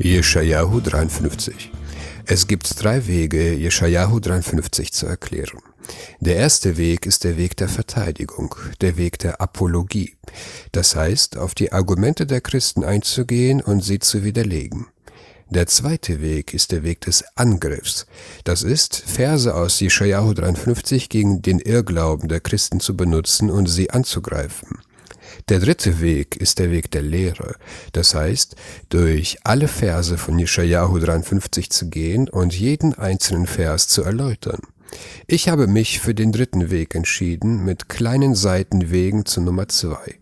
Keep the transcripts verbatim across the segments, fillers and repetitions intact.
Jeschajahu dreiundfünfzig. Es gibt drei Wege, Jeschajahu dreiundfünfzig zu erklären. Der erste Weg ist der Weg der Verteidigung, der Weg der Apologie. Das heißt, auf die Argumente der Christen einzugehen und sie zu widerlegen. Der zweite Weg ist der Weg des Angriffs. Das ist, Verse aus Jeschajahu dreiundfünfzig gegen den Irrglauben der Christen zu benutzen und sie anzugreifen. Der dritte Weg ist der Weg der Lehre. Das heißt, durch alle Verse von Jeschajahu dreiundfünfzig zu gehen und jeden einzelnen Vers zu erläutern. Ich habe mich für den dritten Weg entschieden, mit kleinen Seitenwegen zu Nummer zwei.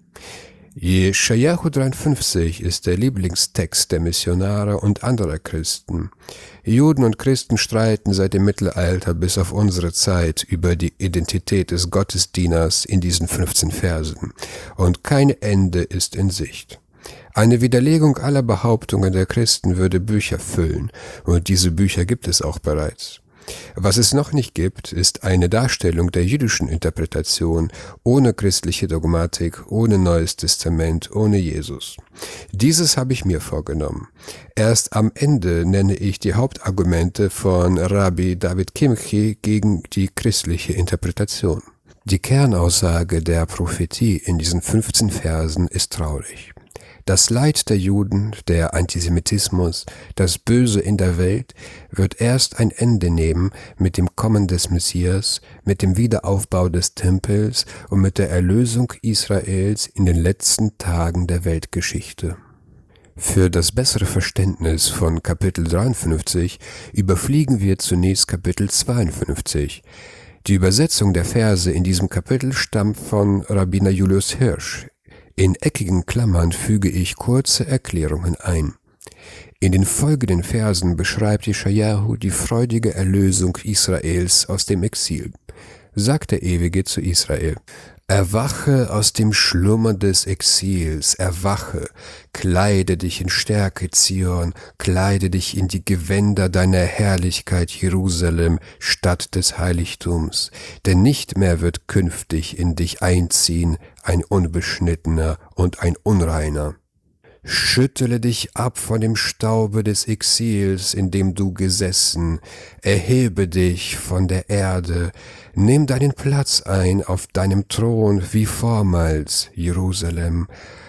Jeschajahu dreiundfünfzig ist der Lieblingstext der Missionare und anderer Christen. Juden und Christen streiten seit dem Mittelalter bis auf unsere Zeit über die Identität des Gottesdieners in diesen fünfzehn Versen, und kein Ende ist in Sicht. Eine Widerlegung aller Behauptungen der Christen würde Bücher füllen, und diese Bücher gibt es auch bereits. Was es noch nicht gibt, ist eine Darstellung der jüdischen Interpretation ohne christliche Dogmatik, ohne Neues Testament, ohne Jesus. Dieses habe ich mir vorgenommen. Erst am Ende nenne ich die Hauptargumente von Rabbi David Kimchi gegen die christliche Interpretation. Die Kernaussage der Prophetie in diesen fünfzehn Versen ist traurig. Das Leid der Juden, der Antisemitismus, das Böse in der Welt wird erst ein Ende nehmen mit dem Kommen des Messias, mit dem Wiederaufbau des Tempels und mit der Erlösung Israels in den letzten Tagen der Weltgeschichte. Für das bessere Verständnis von Kapitel dreiundfünfzig überfliegen wir zunächst Kapitel zweiundfünfzig. Die Übersetzung der Verse in diesem Kapitel stammt von Rabbiner Julius Hirsch. In eckigen Klammern füge ich kurze Erklärungen ein. In den folgenden Versen beschreibt Jeschajahu die freudige Erlösung Israels aus dem Exil. Sagt der Ewige zu Israel: Erwache aus dem Schlummer des Exils, erwache, kleide dich in Stärke, Zion, kleide dich in die Gewänder deiner Herrlichkeit, Jerusalem, Stadt des Heiligtums, denn nicht mehr wird künftig in dich einziehen ein Unbeschnittener und ein Unreiner. Schüttele dich ab von dem Staube des Exils, in dem du gesessen, erhebe dich von der Erde, nimm deinen Platz ein auf deinem Thron wie vormals, Jerusalem,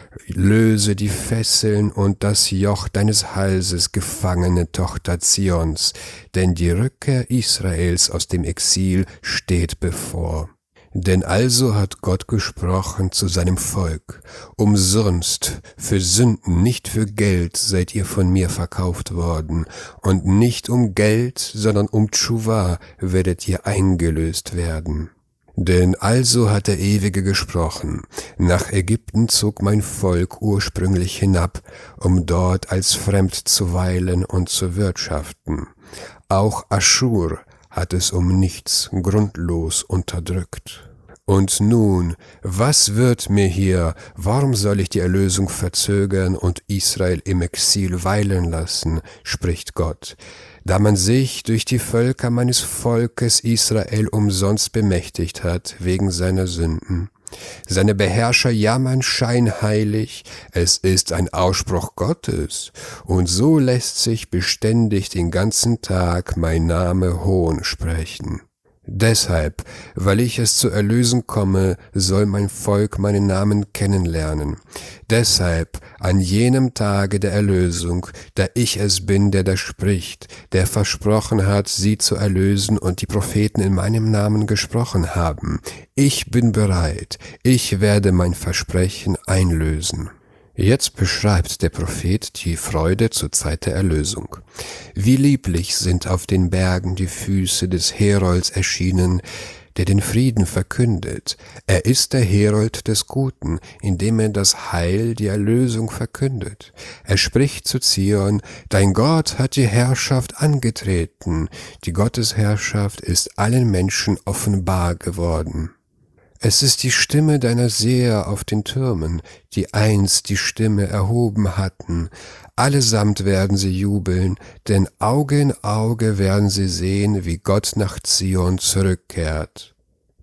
löse die Fesseln und das Joch deines Halses, gefangene Tochter Zions, denn die Rückkehr Israels aus dem Exil steht bevor. Denn also hat Gott gesprochen zu seinem Volk: Umsonst, für Sünden, nicht für Geld seid ihr von mir verkauft worden, und nicht um Geld, sondern um Tschuwa werdet ihr eingelöst werden. Denn also hat der Ewige gesprochen: Nach Ägypten zog mein Volk ursprünglich hinab, um dort als fremd zu weilen und zu wirtschaften. Auch Aschur hat es um nichts grundlos unterdrückt. Und nun, was wird mir hier? Warum soll ich die Erlösung verzögern und Israel im Exil weilen lassen, spricht Gott, da man sich durch die Völker meines Volkes Israel umsonst bemächtigt hat wegen seiner Sünden. Seine Beherrscher jammern scheinheilig, es ist ein Ausspruch Gottes, und so lässt sich beständig den ganzen Tag mein Name Hohn sprechen. Deshalb, weil ich es zu erlösen komme, soll mein Volk meinen Namen kennenlernen. Deshalb, an jenem Tage der Erlösung, da ich es bin, der da spricht, der versprochen hat, sie zu erlösen und die Propheten in meinem Namen gesprochen haben. Ich bin bereit, ich werde mein Versprechen einlösen. Jetzt beschreibt der Prophet die Freude zur Zeit der Erlösung. Wie lieblich sind auf den Bergen die Füße des Herolds erschienen, der den Frieden verkündet. Er ist der Herold des Guten, indem er das Heil, die Erlösung verkündet. Er spricht zu Zion: Dein Gott hat die Herrschaft angetreten. Die Gottesherrschaft ist allen Menschen offenbar geworden. Es ist die Stimme deiner Seher auf den Türmen, die einst die Stimme erhoben hatten. Allesamt werden sie jubeln, denn Auge in Auge werden sie sehen, wie Gott nach Zion zurückkehrt.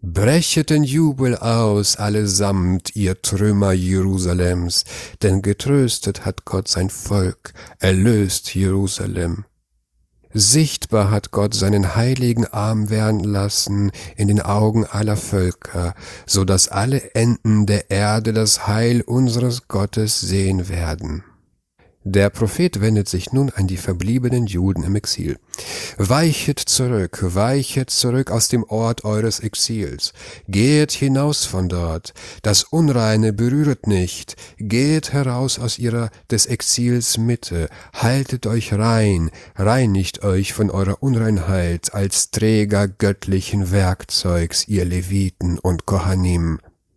Brechet den Jubel aus, allesamt, ihr Trümmer Jerusalems, denn getröstet hat Gott sein Volk, erlöst Jerusalem. Sichtbar hat Gott seinen heiligen Arm werden lassen in den Augen aller Völker, so dass alle Enden der Erde das Heil unseres Gottes sehen werden. Der Prophet wendet sich nun an die verbliebenen Juden im Exil. Weichet zurück, weichet zurück aus dem Ort eures Exils. Geht hinaus von dort. Das Unreine berühret nicht. Geht heraus aus ihrer des Exils Mitte. Haltet euch rein, reinigt euch von eurer Unreinheit als Träger göttlichen Werkzeugs, ihr Leviten und Kohanim.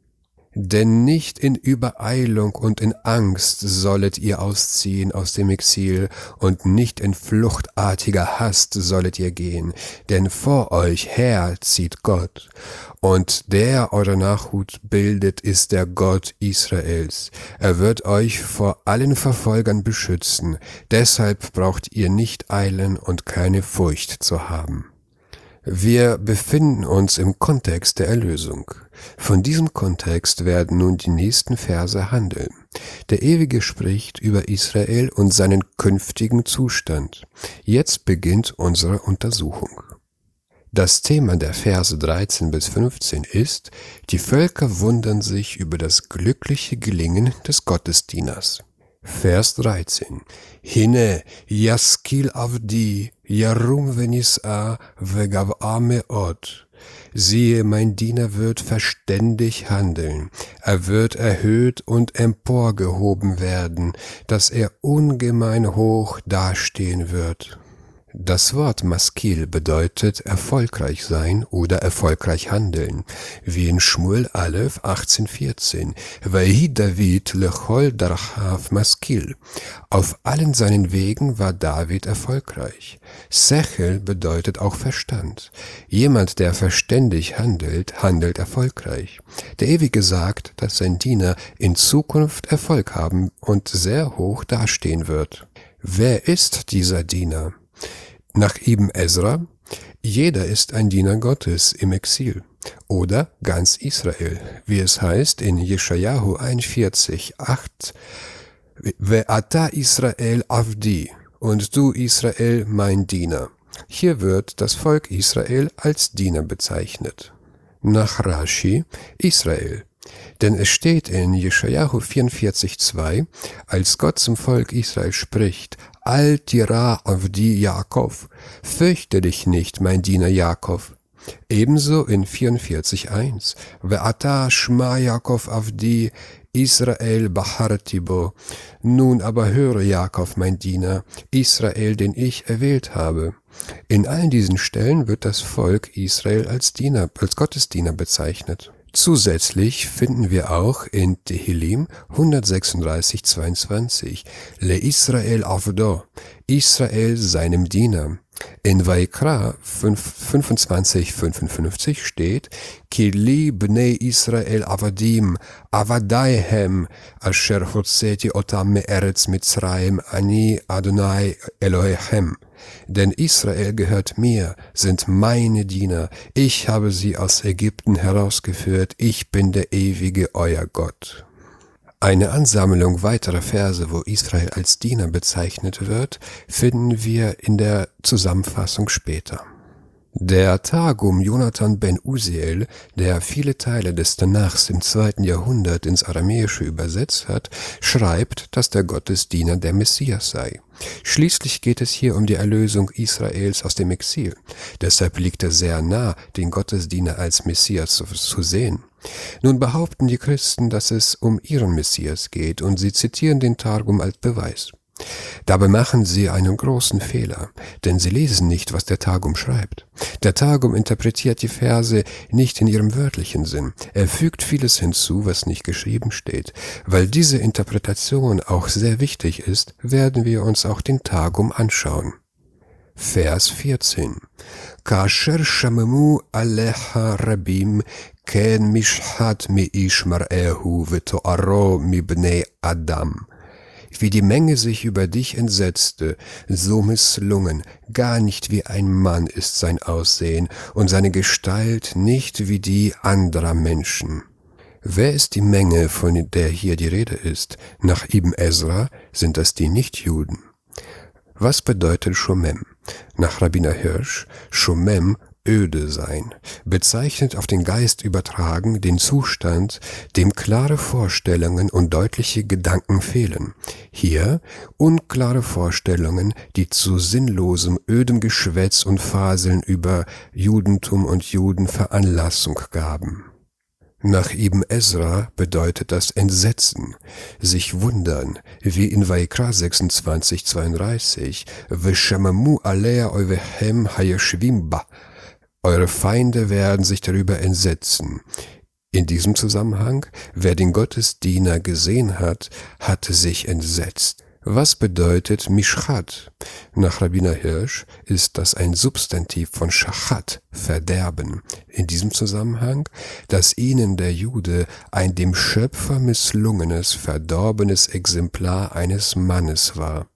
Denn nicht in Übereilung und in Angst sollet ihr ausziehen aus dem Exil, und nicht in fluchtartiger Hast sollet ihr gehen, denn vor euch her zieht Gott, und der eure Nachhut bildet, ist der Gott Israels. Er wird euch vor allen Verfolgern beschützen, deshalb braucht ihr nicht eilen und keine Furcht zu haben. Wir befinden uns im Kontext der Erlösung. Von diesem Kontext werden nun die nächsten Verse handeln. Der Ewige spricht über Israel und seinen künftigen Zustand. Jetzt beginnt unsere Untersuchung. Das Thema der Verse dreizehn bis fünfzehn ist, die Völker wundern sich über das glückliche Gelingen des Gottesdieners. Vers dreizehn. Hine, yaskil avdi, yarum venis'a, vegav'a me'ot. Siehe, mein Diener wird verständig handeln. Er wird erhöht und emporgehoben werden, dass er ungemein hoch dastehen wird. Das Wort Maskil bedeutet erfolgreich sein oder erfolgreich handeln, wie in Shmuel Aleph achtzehn vierzehn. Vahi David lechol darchav Maskil. Auf allen seinen Wegen war David erfolgreich. Sechel bedeutet auch Verstand. Jemand, der verständig handelt, handelt erfolgreich. Der Ewige sagt, dass sein Diener in Zukunft Erfolg haben und sehr hoch dastehen wird. Wer ist dieser Diener? Nach Ibn Ezra, jeder ist ein Diener Gottes im Exil oder ganz Israel, wie es heißt in Jeschajahu einundvierzig, acht, Ve'ata Israel avdi, und du Israel mein Diener. Hier wird das Volk Israel als Diener bezeichnet. Nach Rashi Israel. Denn es steht in Jeschajahu vierundvierzig, zwei, als Gott zum Volk Israel spricht, Al tira avdi Jakob, fürchte dich nicht, mein Diener Jakob. Ebenso in vierundvierzig, eins, Ve'ata shma Jakob avdi Israel bahartibo. Nun aber höre Jakob, mein Diener, Israel, den ich erwählt habe. In allen diesen Stellen wird das Volk Israel als Diener, als Gottesdiener bezeichnet. Zusätzlich finden wir auch in Tehillim hundertsechsunddreißig, zweiundzwanzig Le Israel avdo, Israel seinem Diener. In Vaikra fünfundzwanzig, fünfundfünfzig steht Kili bnei Israel avadim, avadaihem, asher hotzeti otam me'eretz Mitzrayim, ani Adonai Elohechem. Denn Israel gehört mir, sind meine Diener, ich habe sie aus Ägypten herausgeführt, ich bin der ewige euer Gott. Eine Ansammlung weiterer Verse, wo Israel als Diener bezeichnet wird, finden wir in der Zusammenfassung später. Der Targum Jonathan ben Uziel, der viele Teile des Tanachs im zweiten Jahrhundert ins Aramäische übersetzt hat, schreibt, dass der Gottesdiener der Messias sei. Schließlich geht es hier um die Erlösung Israels aus dem Exil. Deshalb liegt es sehr nah, den Gottesdiener als Messias zu, zu sehen. Nun behaupten die Christen, dass es um ihren Messias geht, und sie zitieren den Targum als Beweis. Dabei machen sie einen großen Fehler, denn sie lesen nicht, was der Targum schreibt. Der Targum interpretiert die Verse nicht in ihrem wörtlichen Sinn. Er fügt vieles hinzu, was nicht geschrieben steht. Weil diese Interpretation auch sehr wichtig ist, werden wir uns auch den Targum anschauen. Vers vierzehn. Kasher shamemu alecha rabim ken mishhat meish mar'ehu v'to'aro mibnei Adam. Wie die Menge sich über dich entsetzte, so misslungen, gar nicht wie ein Mann ist sein Aussehen und seine Gestalt nicht wie die anderer Menschen. Wer ist die Menge, von der hier die Rede ist? Nach Ibn Ezra sind das die Nichtjuden. Was bedeutet Shomem? Nach Rabbiner Hirsch, Shomem, öde sein, bezeichnet auf den Geist übertragen den Zustand, dem klare Vorstellungen und deutliche Gedanken fehlen. Hier unklare Vorstellungen, die zu sinnlosem, ödem Geschwätz und Faseln über Judentum und Juden Veranlassung gaben. Nach Ibn Ezra bedeutet das Entsetzen, sich wundern, wie in Vaikra sechsundzwanzig, zweiunddreißig, Veshamamu alea oivechem hayashvim ba. Eure Feinde werden sich darüber entsetzen. In diesem Zusammenhang, wer den Gottesdiener gesehen hat, hatte sich entsetzt. Was bedeutet Mishchat? Nach Rabbiner Hirsch ist das ein Substantiv von Shachat, Verderben. In diesem Zusammenhang, dass ihnen der Jude ein dem Schöpfer misslungenes, verdorbenes Exemplar eines Mannes war.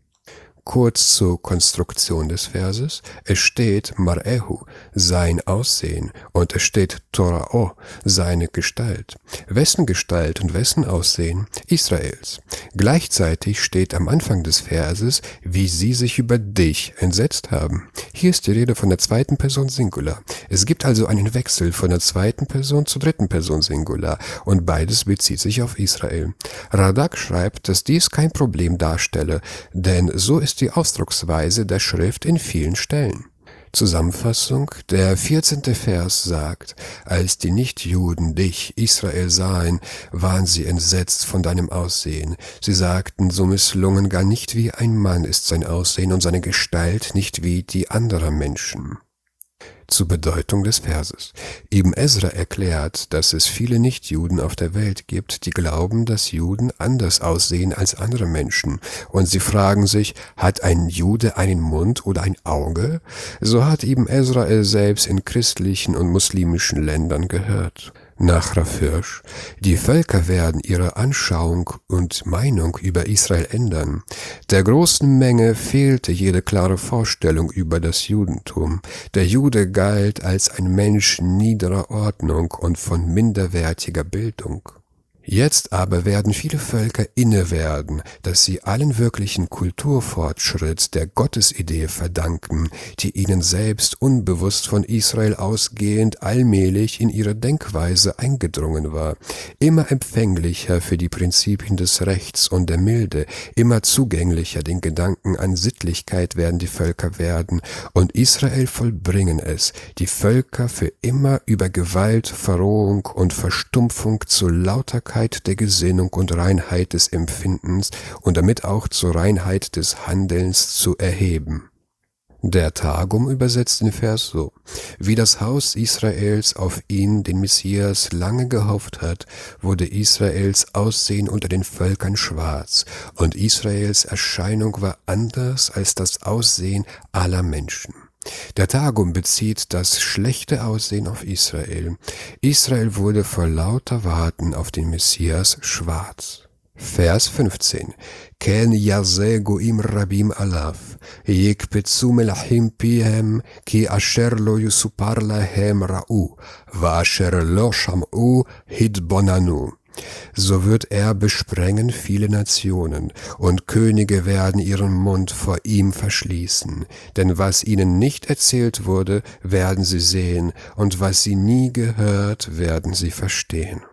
Kurz zur Konstruktion des Verses. Es steht Mar'ehu, sein Aussehen, und es steht Torao, seine Gestalt. Wessen Gestalt und wessen Aussehen? Israels. Gleichzeitig steht am Anfang des Verses, wie sie sich über dich entsetzt haben. Hier ist die Rede von der zweiten Person Singular. Es gibt also einen Wechsel von der zweiten Person zur dritten Person Singular, und beides bezieht sich auf Israel. Radak schreibt, dass dies kein Problem darstelle, denn so ist die Ausdrucksweise der Schrift in vielen Stellen. Zusammenfassung, der vierzehnte Vers sagt, als die Nichtjuden dich, Israel, sahen, waren sie entsetzt von deinem Aussehen. Sie sagten, so misslungen gar nicht wie ein Mann ist sein Aussehen und seine Gestalt nicht wie die anderer Menschen. Zur Bedeutung des Verses. Ibn Ezra erklärt, dass es viele Nichtjuden auf der Welt gibt, die glauben, dass Juden anders aussehen als andere Menschen. Und sie fragen sich, hat ein Jude einen Mund oder ein Auge? So hat Ibn Ezra es selbst in christlichen und muslimischen Ländern gehört. Nach Rav Hirsch, die Völker werden ihre Anschauung und Meinung über Israel ändern. Der großen Menge fehlte jede klare Vorstellung über das Judentum. Der Jude galt als ein Mensch niederer Ordnung und von minderwertiger Bildung. Jetzt aber werden viele Völker inne werden, dass sie allen wirklichen Kulturfortschritt der Gottesidee verdanken, die ihnen selbst unbewusst von Israel ausgehend allmählich in ihre Denkweise eingedrungen war, immer empfänglicher für die Prinzipien des Rechts und der Milde, immer zugänglicher den Gedanken an Sittlichkeit werden die Völker werden, und Israel vollbringen es, die Völker für immer über Gewalt, Verrohung und Verstumpfung zu Lauterkeit der Gesinnung und Reinheit des Empfindens und damit auch zur Reinheit des Handelns zu erheben. Der Targum übersetzt den Vers so: Wie das Haus Israels auf ihn, den Messias, lange gehofft hat, wurde Israels Aussehen unter den Völkern schwarz, und Israels Erscheinung war anders als das Aussehen aller Menschen. Der Targum bezieht das schlechte Aussehen auf Israel. Israel wurde vor lauter Warten auf den Messias schwarz. Vers fünfzehn. Ken yazeh goim rabim alav, yekpetzu melachim pihem, ki asher lo yusupar lahem ra'u, va asher lo sham'u hidbonanu. So wird er besprengen viele Nationen, und Könige werden ihren Mund vor ihm verschließen. Denn was ihnen nicht erzählt wurde, werden sie sehen, und was sie nie gehört, werden sie verstehen.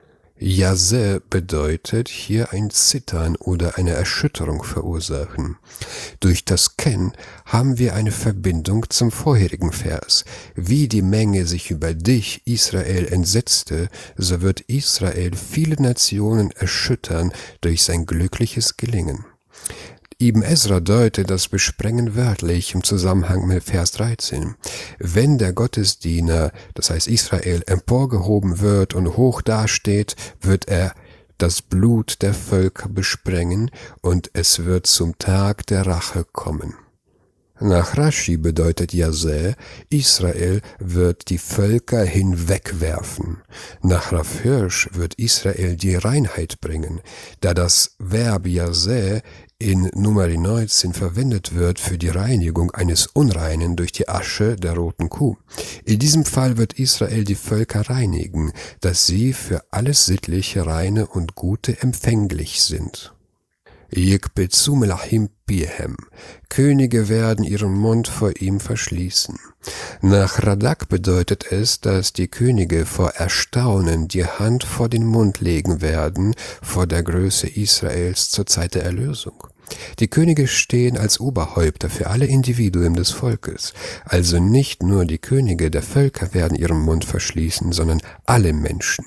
Yazeh bedeutet hier ein Zittern oder eine Erschütterung verursachen. Durch das Ken haben wir eine Verbindung zum vorherigen Vers. Wie die Menge sich über dich, Israel, entsetzte, so wird Israel viele Nationen erschüttern durch sein glückliches Gelingen. Ibn Ezra deutet das Besprengen wörtlich im Zusammenhang mit Vers dreizehn. Wenn der Gottesdiener, das heißt Israel, emporgehoben wird und hoch dasteht, wird er das Blut der Völker besprengen, und es wird zum Tag der Rache kommen. Nach Rashi bedeutet Yazeh, Israel wird die Völker hinwegwerfen. Nach Rav Hirsch wird Israel die Reinheit bringen, da das Verb Yazeh in Nummer neunzehn verwendet wird für die Reinigung eines Unreinen durch die Asche der roten Kuh. In diesem Fall wird Israel die Völker reinigen, dass sie für alles Sittliche, Reine und Gute empfänglich sind. Yikbezu melachim pihem. Könige werden ihren Mund vor ihm verschließen. Nach Radak bedeutet es, dass die Könige vor Erstaunen die Hand vor den Mund legen werden vor der Größe Israels zur Zeit der Erlösung. Die Könige stehen als Oberhäupter für alle Individuen des Volkes, also nicht nur die Könige der Völker werden ihren Mund verschließen, sondern alle Menschen.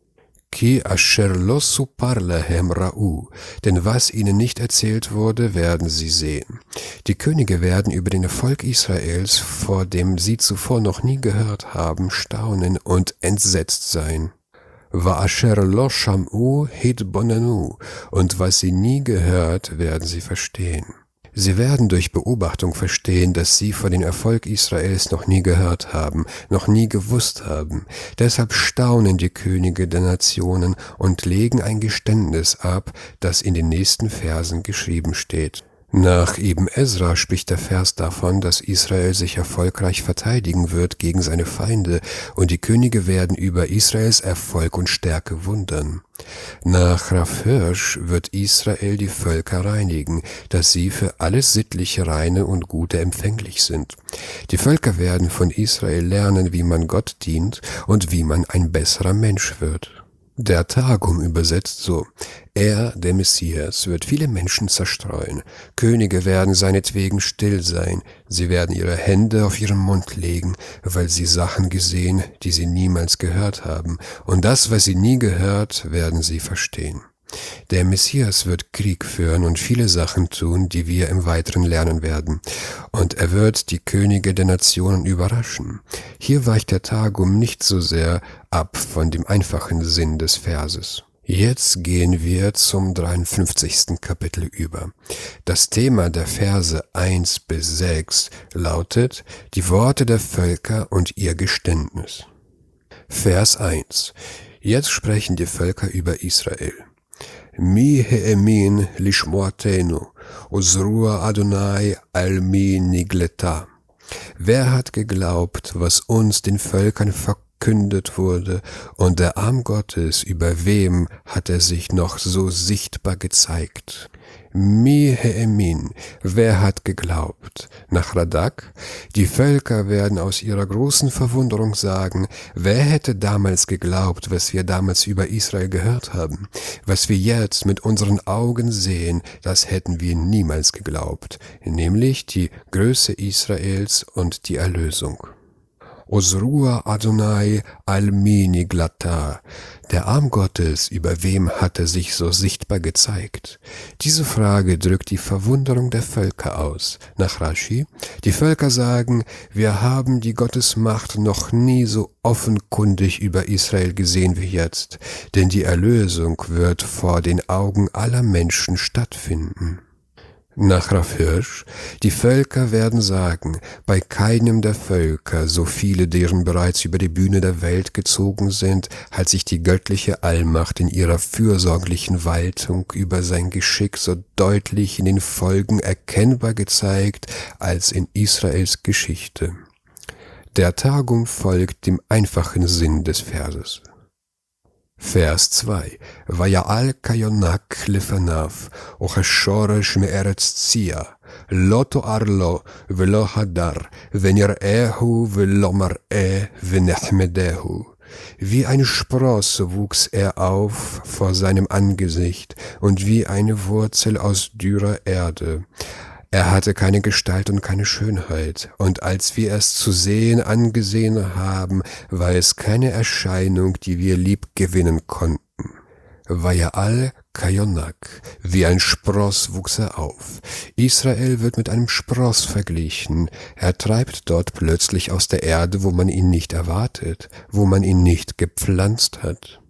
Ki asher lo supar lahem ra'u, denn was ihnen nicht erzählt wurde, werden sie sehen. Die Könige werden über den Erfolg Israels, vor dem sie zuvor noch nie gehört haben, staunen und entsetzt sein. Va asher lo sham'u hitbonanu, und was sie nie gehört, werden sie verstehen. Sie werden durch Beobachtung verstehen, dass sie vor den Erfolg Israels noch nie gehört haben, noch nie gewusst haben. Deshalb staunen die Könige der Nationen und legen ein Geständnis ab, das in den nächsten Versen geschrieben steht. Nach Ibn Ezra spricht der Vers davon, dass Israel sich erfolgreich verteidigen wird gegen seine Feinde und die Könige werden über Israels Erfolg und Stärke wundern. Nach Rav Hirsch wird Israel die Völker reinigen, dass sie für alles Sittliche, Reine und Gute empfänglich sind. Die Völker werden von Israel lernen, wie man Gott dient und wie man ein besserer Mensch wird. Der Targum übersetzt so: Er, der Messias, wird viele Menschen zerstreuen. Könige werden seinetwegen still sein. Sie werden ihre Hände auf ihren Mund legen, weil sie Sachen gesehen, die sie niemals gehört haben. Und das, was sie nie gehört, werden sie verstehen. Der Messias wird Krieg führen und viele Sachen tun, die wir im Weiteren lernen werden. Und er wird die Könige der Nationen überraschen. Hier weicht der Targum nicht so sehr ab von dem einfachen Sinn des Verses. Jetzt gehen wir zum dreiundfünfzigsten Kapitel über. Das Thema der Verse eins bis sechs lautet: Die Worte der Völker und ihr Geständnis. Vers eins. Jetzt sprechen die Völker über Israel. Mi he'emin lishmoatenu, uzrua Adonai al mi nigleta. Wer hat geglaubt, was uns den Völkern verkündet wurde, und der Arm Gottes, über wem hat er sich noch so sichtbar gezeigt? Mi he'emin, wer hat geglaubt? Nach Radak, die Völker werden aus ihrer großen Verwunderung sagen: Wer hätte damals geglaubt, was wir damals über Israel gehört haben? Was wir jetzt mit unseren Augen sehen, das hätten wir niemals geglaubt, nämlich die Größe Israels und die Erlösung. Ozrua Adonai al-mi niglata. Der Arm Gottes, über wem hat er sich so sichtbar gezeigt? Diese Frage drückt die Verwunderung der Völker aus. Nach Rashi, die Völker sagen: Wir haben die Gottesmacht noch nie so offenkundig über Israel gesehen wie jetzt, denn die Erlösung wird vor den Augen aller Menschen stattfinden. Nach Rav Hirsch, die Völker werden sagen: Bei keinem der Völker, so viele deren bereits über die Bühne der Welt gezogen sind, hat sich die göttliche Allmacht in ihrer fürsorglichen Waltung über sein Geschick so deutlich in den Folgen erkennbar gezeigt als in Israels Geschichte. Der Targum folgt dem einfachen Sinn des Verses. Vers zwei. Vaya'al kayonak lefanav, ochashoresh me'eretz tzia, lo to'ar lo, velo hadar, venir'ehu velo mar'eh, venechmedehu. Wie eine Sprosse wuchs er auf vor seinem Angesicht und wie eine Wurzel aus dürrer Erde. Er hatte keine Gestalt und keine Schönheit, und als wir es zu sehen angesehen haben, war es keine Erscheinung, die wir lieb gewinnen konnten. Vaya'al kayonak, wie ein Spross wuchs er auf. Israel wird mit einem Spross verglichen. Er treibt dort plötzlich aus der Erde, wo man ihn nicht erwartet, wo man ihn nicht gepflanzt hat.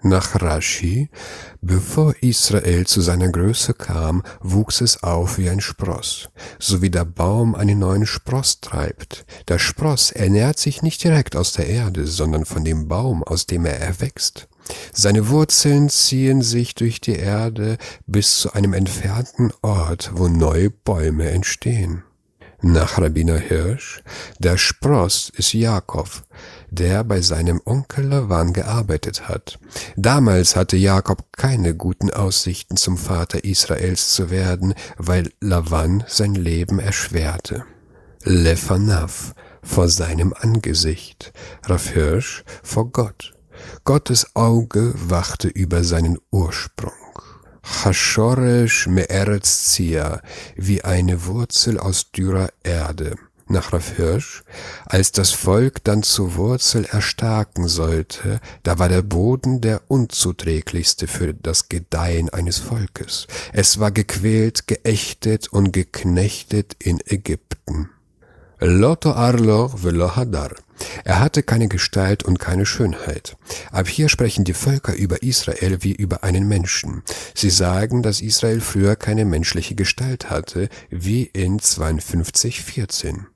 Nach Rashi, bevor Israel zu seiner Größe kam, wuchs es auf wie ein Spross, so wie der Baum einen neuen Spross treibt. Der Spross ernährt sich nicht direkt aus der Erde, sondern von dem Baum, aus dem er erwächst. Seine Wurzeln ziehen sich durch die Erde bis zu einem entfernten Ort, wo neue Bäume entstehen. Nach Rabbiner Hirsch, der Spross ist Jakob, der bei seinem Onkel Lavan gearbeitet hat. Damals hatte Jakob keine guten Aussichten, zum Vater Israels zu werden, weil Lavan sein Leben erschwerte. Lefanav, vor seinem Angesicht, Rav Hirsch, vor Gott. Gottes Auge wachte über seinen Ursprung. Chashoresh me'eretz Zia, wie eine Wurzel aus dürrer Erde. Nach Rav Hirsch, als das Volk dann zur Wurzel erstarken sollte, da war der Boden der unzuträglichste für das Gedeihen eines Volkes. Es war gequält, geächtet und geknechtet in Ägypten. Loto Arlo velo Hadar. Er hatte keine Gestalt und keine Schönheit. Ab hier sprechen die Völker über Israel wie über einen Menschen. Sie sagen, dass Israel früher keine menschliche Gestalt hatte, wie in zweiundfünfzig vierzehn.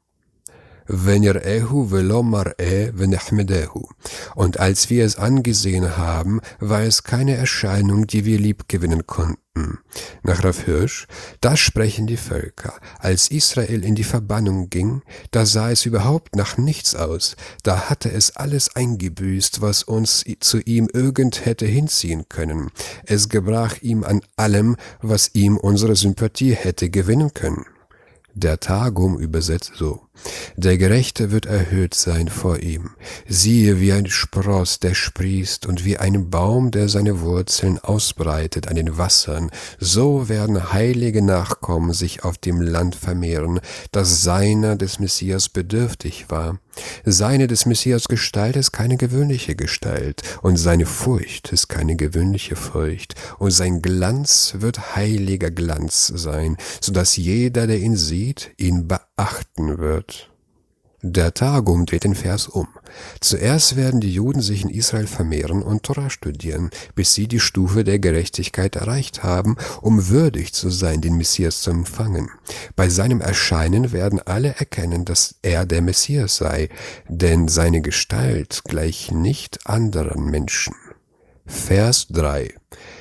Und als wir es angesehen haben, war es keine Erscheinung, die wir liebgewinnen konnten. Nach Rav Hirsch, das sprechen die Völker. Als Israel in die Verbannung ging, da sah es überhaupt nach nichts aus. Da hatte es alles eingebüßt, was uns zu ihm irgend hätte hinziehen können. Es gebrach ihm an allem, was ihm unsere Sympathie hätte gewinnen können. Der Targum übersetzt so: Der Gerechte wird erhöht sein vor ihm. Siehe, wie ein Spross, der sprießt, und wie ein Baum, der seine Wurzeln ausbreitet an den Wassern, so werden heilige Nachkommen sich auf dem Land vermehren, das seiner des Messias bedürftig war. Seine des Messias Gestalt ist keine gewöhnliche Gestalt, und seine Furcht ist keine gewöhnliche Furcht, und sein Glanz wird heiliger Glanz sein, so dass jeder, der ihn sieht, ihn beachten wird. Der Targum dreht den Vers um. Zuerst werden die Juden sich in Israel vermehren und Torah studieren, bis sie die Stufe der Gerechtigkeit erreicht haben, um würdig zu sein, den Messias zu empfangen. Bei seinem Erscheinen werden alle erkennen, dass er der Messias sei, denn seine Gestalt gleicht nicht anderen Menschen. Vers drei.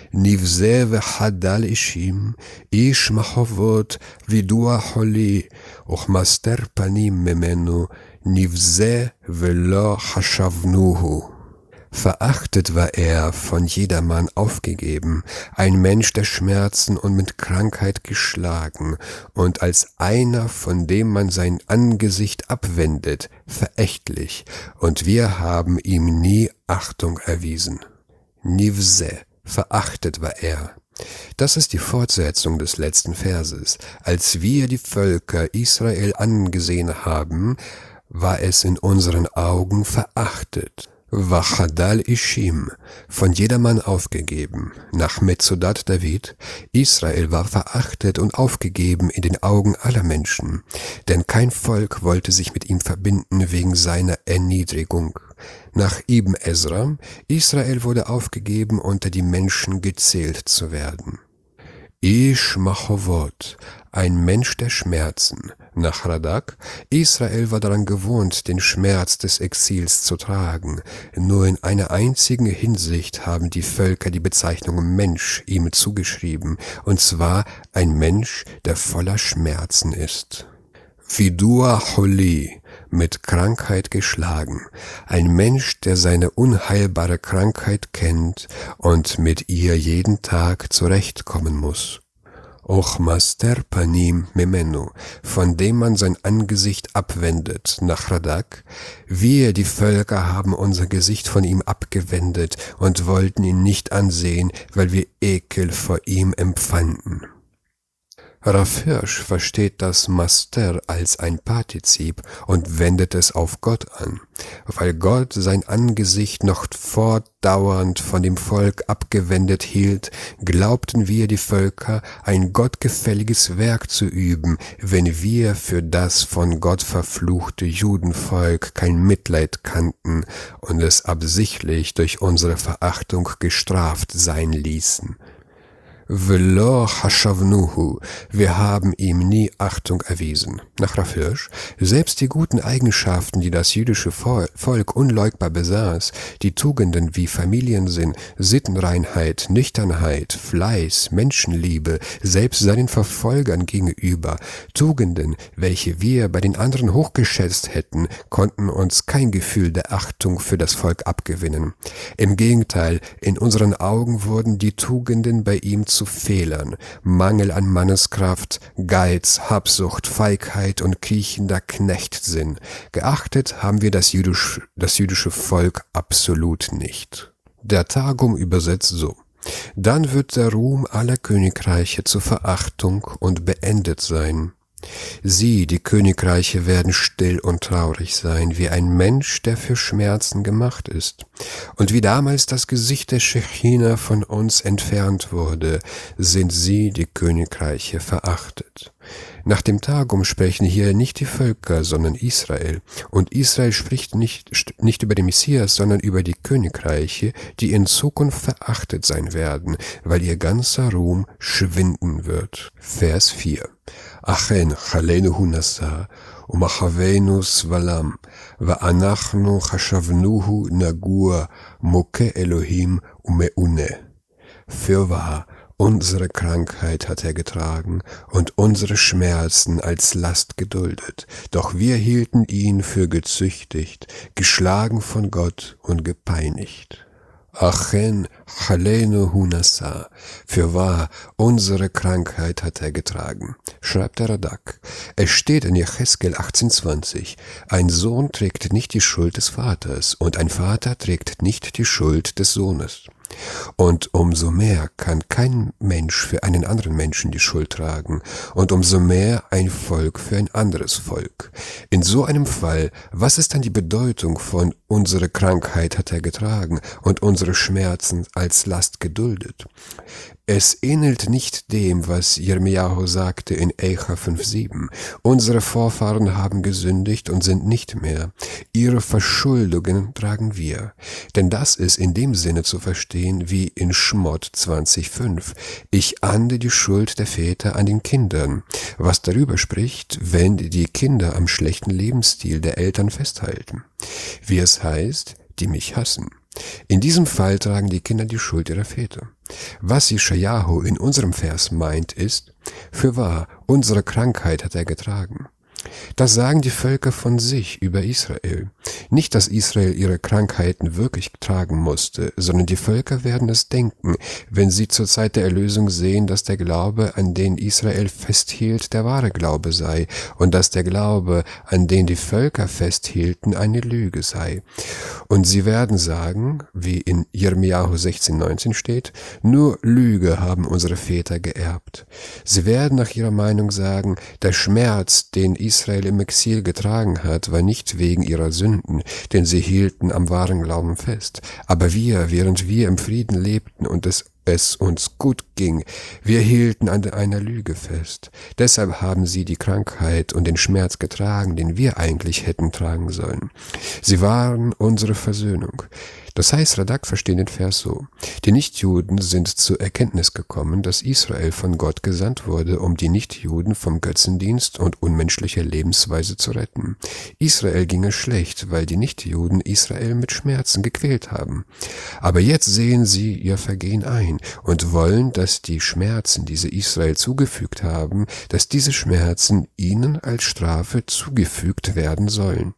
Nivze v'chadal ishim, ish machovot vidua holi, uchmaster panim memenu, nivze velo chashavnuhu. Verachtet war er, von jedermann aufgegeben, ein Mensch der Schmerzen und mit Krankheit geschlagen, und als einer, von dem man sein Angesicht abwendet, verächtlich, und wir haben ihm nie Achtung erwiesen. Nivze, verachtet war er. Das ist die Fortsetzung des letzten Verses. Als wir die Völker Israel angesehen haben, war es in unseren Augen verachtet. Vachadal Ishim, von jedermann aufgegeben. Nach Metzudat David, Israel war verachtet und aufgegeben in den Augen aller Menschen, denn kein Volk wollte sich mit ihm verbinden wegen seiner Erniedrigung. Nach Ibn Ezra, Israel wurde aufgegeben, unter die Menschen gezählt zu werden. Ish Machovot, ein Mensch der Schmerzen. Nach Radak, Israel war daran gewohnt, den Schmerz des Exils zu tragen. Nur in einer einzigen Hinsicht haben die Völker die Bezeichnung Mensch ihm zugeschrieben, und zwar ein Mensch, der voller Schmerzen ist. Vidua Holi, mit Krankheit geschlagen, ein Mensch, der seine unheilbare Krankheit kennt und mit ihr jeden Tag zurechtkommen muss. Ochmaster panim memenu, von dem man sein Angesicht abwendet, nach Radak. Wir, die Völker, haben unser Gesicht von ihm abgewendet und wollten ihn nicht ansehen, weil wir Ekel vor ihm empfanden. Rav Hirsch versteht das Master als ein Partizip und wendet es auf Gott an. Weil Gott sein Angesicht noch fortdauernd von dem Volk abgewendet hielt, glaubten wir die Völker, ein gottgefälliges Werk zu üben, wenn wir für das von Gott verfluchte Judenvolk kein Mitleid kannten und es absichtlich durch unsere Verachtung gestraft sein ließen. Velo hashavnuhu, wir haben ihm nie Achtung erwiesen. Nach Rav Hirsch, selbst die guten Eigenschaften, die das jüdische Volk unleugbar besaß, die Tugenden wie Familiensinn, Sittenreinheit, Nüchternheit, Fleiß, Menschenliebe, selbst seinen Verfolgern gegenüber, Tugenden, welche wir bei den anderen hochgeschätzt hätten, konnten uns kein Gefühl der Achtung für das Volk abgewinnen. Im Gegenteil, in unseren Augen wurden die Tugenden bei ihm zu Fehlern, Mangel an Manneskraft, Geiz, Habsucht, Feigheit und kriechender Knechtsinn. Geachtet haben wir das, jüdisch, das jüdische Volk absolut nicht. Der Targum übersetzt so: Dann wird der Ruhm aller Königreiche zur Verachtung und beendet sein. Sie, die Königreiche, werden still und traurig sein, wie ein Mensch, der für Schmerzen gemacht ist. Und wie damals das Gesicht der Schechina von uns entfernt wurde, sind sie, die Königreiche, verachtet. Nach dem Targum sprechen hier nicht die Völker, sondern Israel. Und Israel spricht nicht, nicht über den Messias, sondern über die Königreiche, die in Zukunft verachtet sein werden, weil ihr ganzer Ruhm schwinden wird. Vers vier. Achen chalenu nasa umachavenu svalam va'anachnu chashavnuhu nagua moke Elohim umeune. Fürwahr, unsere Krankheit hat er getragen und unsere Schmerzen als Last geduldet, doch wir hielten ihn für gezüchtigt, geschlagen von Gott und gepeinigt. Achen chalenu hunasa, fürwahr, unsere Krankheit hat er getragen, schreibt der Radak. Es steht in Jecheskel achtzehn zwanzig, ein Sohn trägt nicht die Schuld des Vaters und ein Vater trägt nicht die Schuld des Sohnes. Und umso mehr kann kein Mensch für einen anderen Menschen die Schuld tragen und umso mehr ein Volk für ein anderes Volk. In so einem Fall, was ist dann die Bedeutung von unsere Krankheit hat er getragen und unsere Schmerzen als Last geduldet? Es ähnelt nicht dem, was Jeremiahu sagte in Eicha fünf sieben. Unsere Vorfahren haben gesündigt und sind nicht mehr. Ihre Verschuldungen tragen wir. Denn das ist in dem Sinne zu verstehen wie in Schmott zwanzig fünf. Ich ahndete die Schuld der Väter an den Kindern, was darüber spricht, wenn die Kinder am schlechten Lebensstil der Eltern festhalten. Wie es heißt, die mich hassen. In diesem Fall tragen die Kinder die Schuld ihrer Väter. Was Jeschajahu in unserem Vers meint ist, fürwahr, unsere Krankheit hat er getragen. Das sagen die Völker von sich über Israel. Nicht, dass Israel ihre Krankheiten wirklich tragen musste, sondern die Völker werden es denken, wenn sie zur Zeit der Erlösung sehen, dass der Glaube, an den Israel festhielt, der wahre Glaube sei und dass der Glaube, an den die Völker festhielten, eine Lüge sei. Und sie werden sagen, wie in Jeremiahu sechzehn neunzehn steht, nur Lüge haben unsere Väter geerbt. Sie werden nach ihrer Meinung sagen, der Schmerz, den Israel im Exil getragen hat, war nicht wegen ihrer Sünden, denn sie hielten am wahren Glauben fest. Aber wir, während wir im Frieden lebten und es es uns gut ging, wir hielten an einer Lüge fest. Deshalb haben sie die Krankheit und den Schmerz getragen, den wir eigentlich hätten tragen sollen. Sie waren unsere Versöhnung. Das heißt, Radak versteht den Vers so: Die Nichtjuden sind zur Erkenntnis gekommen, dass Israel von Gott gesandt wurde, um die Nichtjuden vom Götzendienst und unmenschlicher Lebensweise zu retten. Israel ging es schlecht, weil die Nichtjuden Israel mit Schmerzen gequält haben. Aber jetzt sehen sie ihr Vergehen ein und wollen, dass die Schmerzen, die sie Israel zugefügt haben, dass diese Schmerzen ihnen als Strafe zugefügt werden sollen.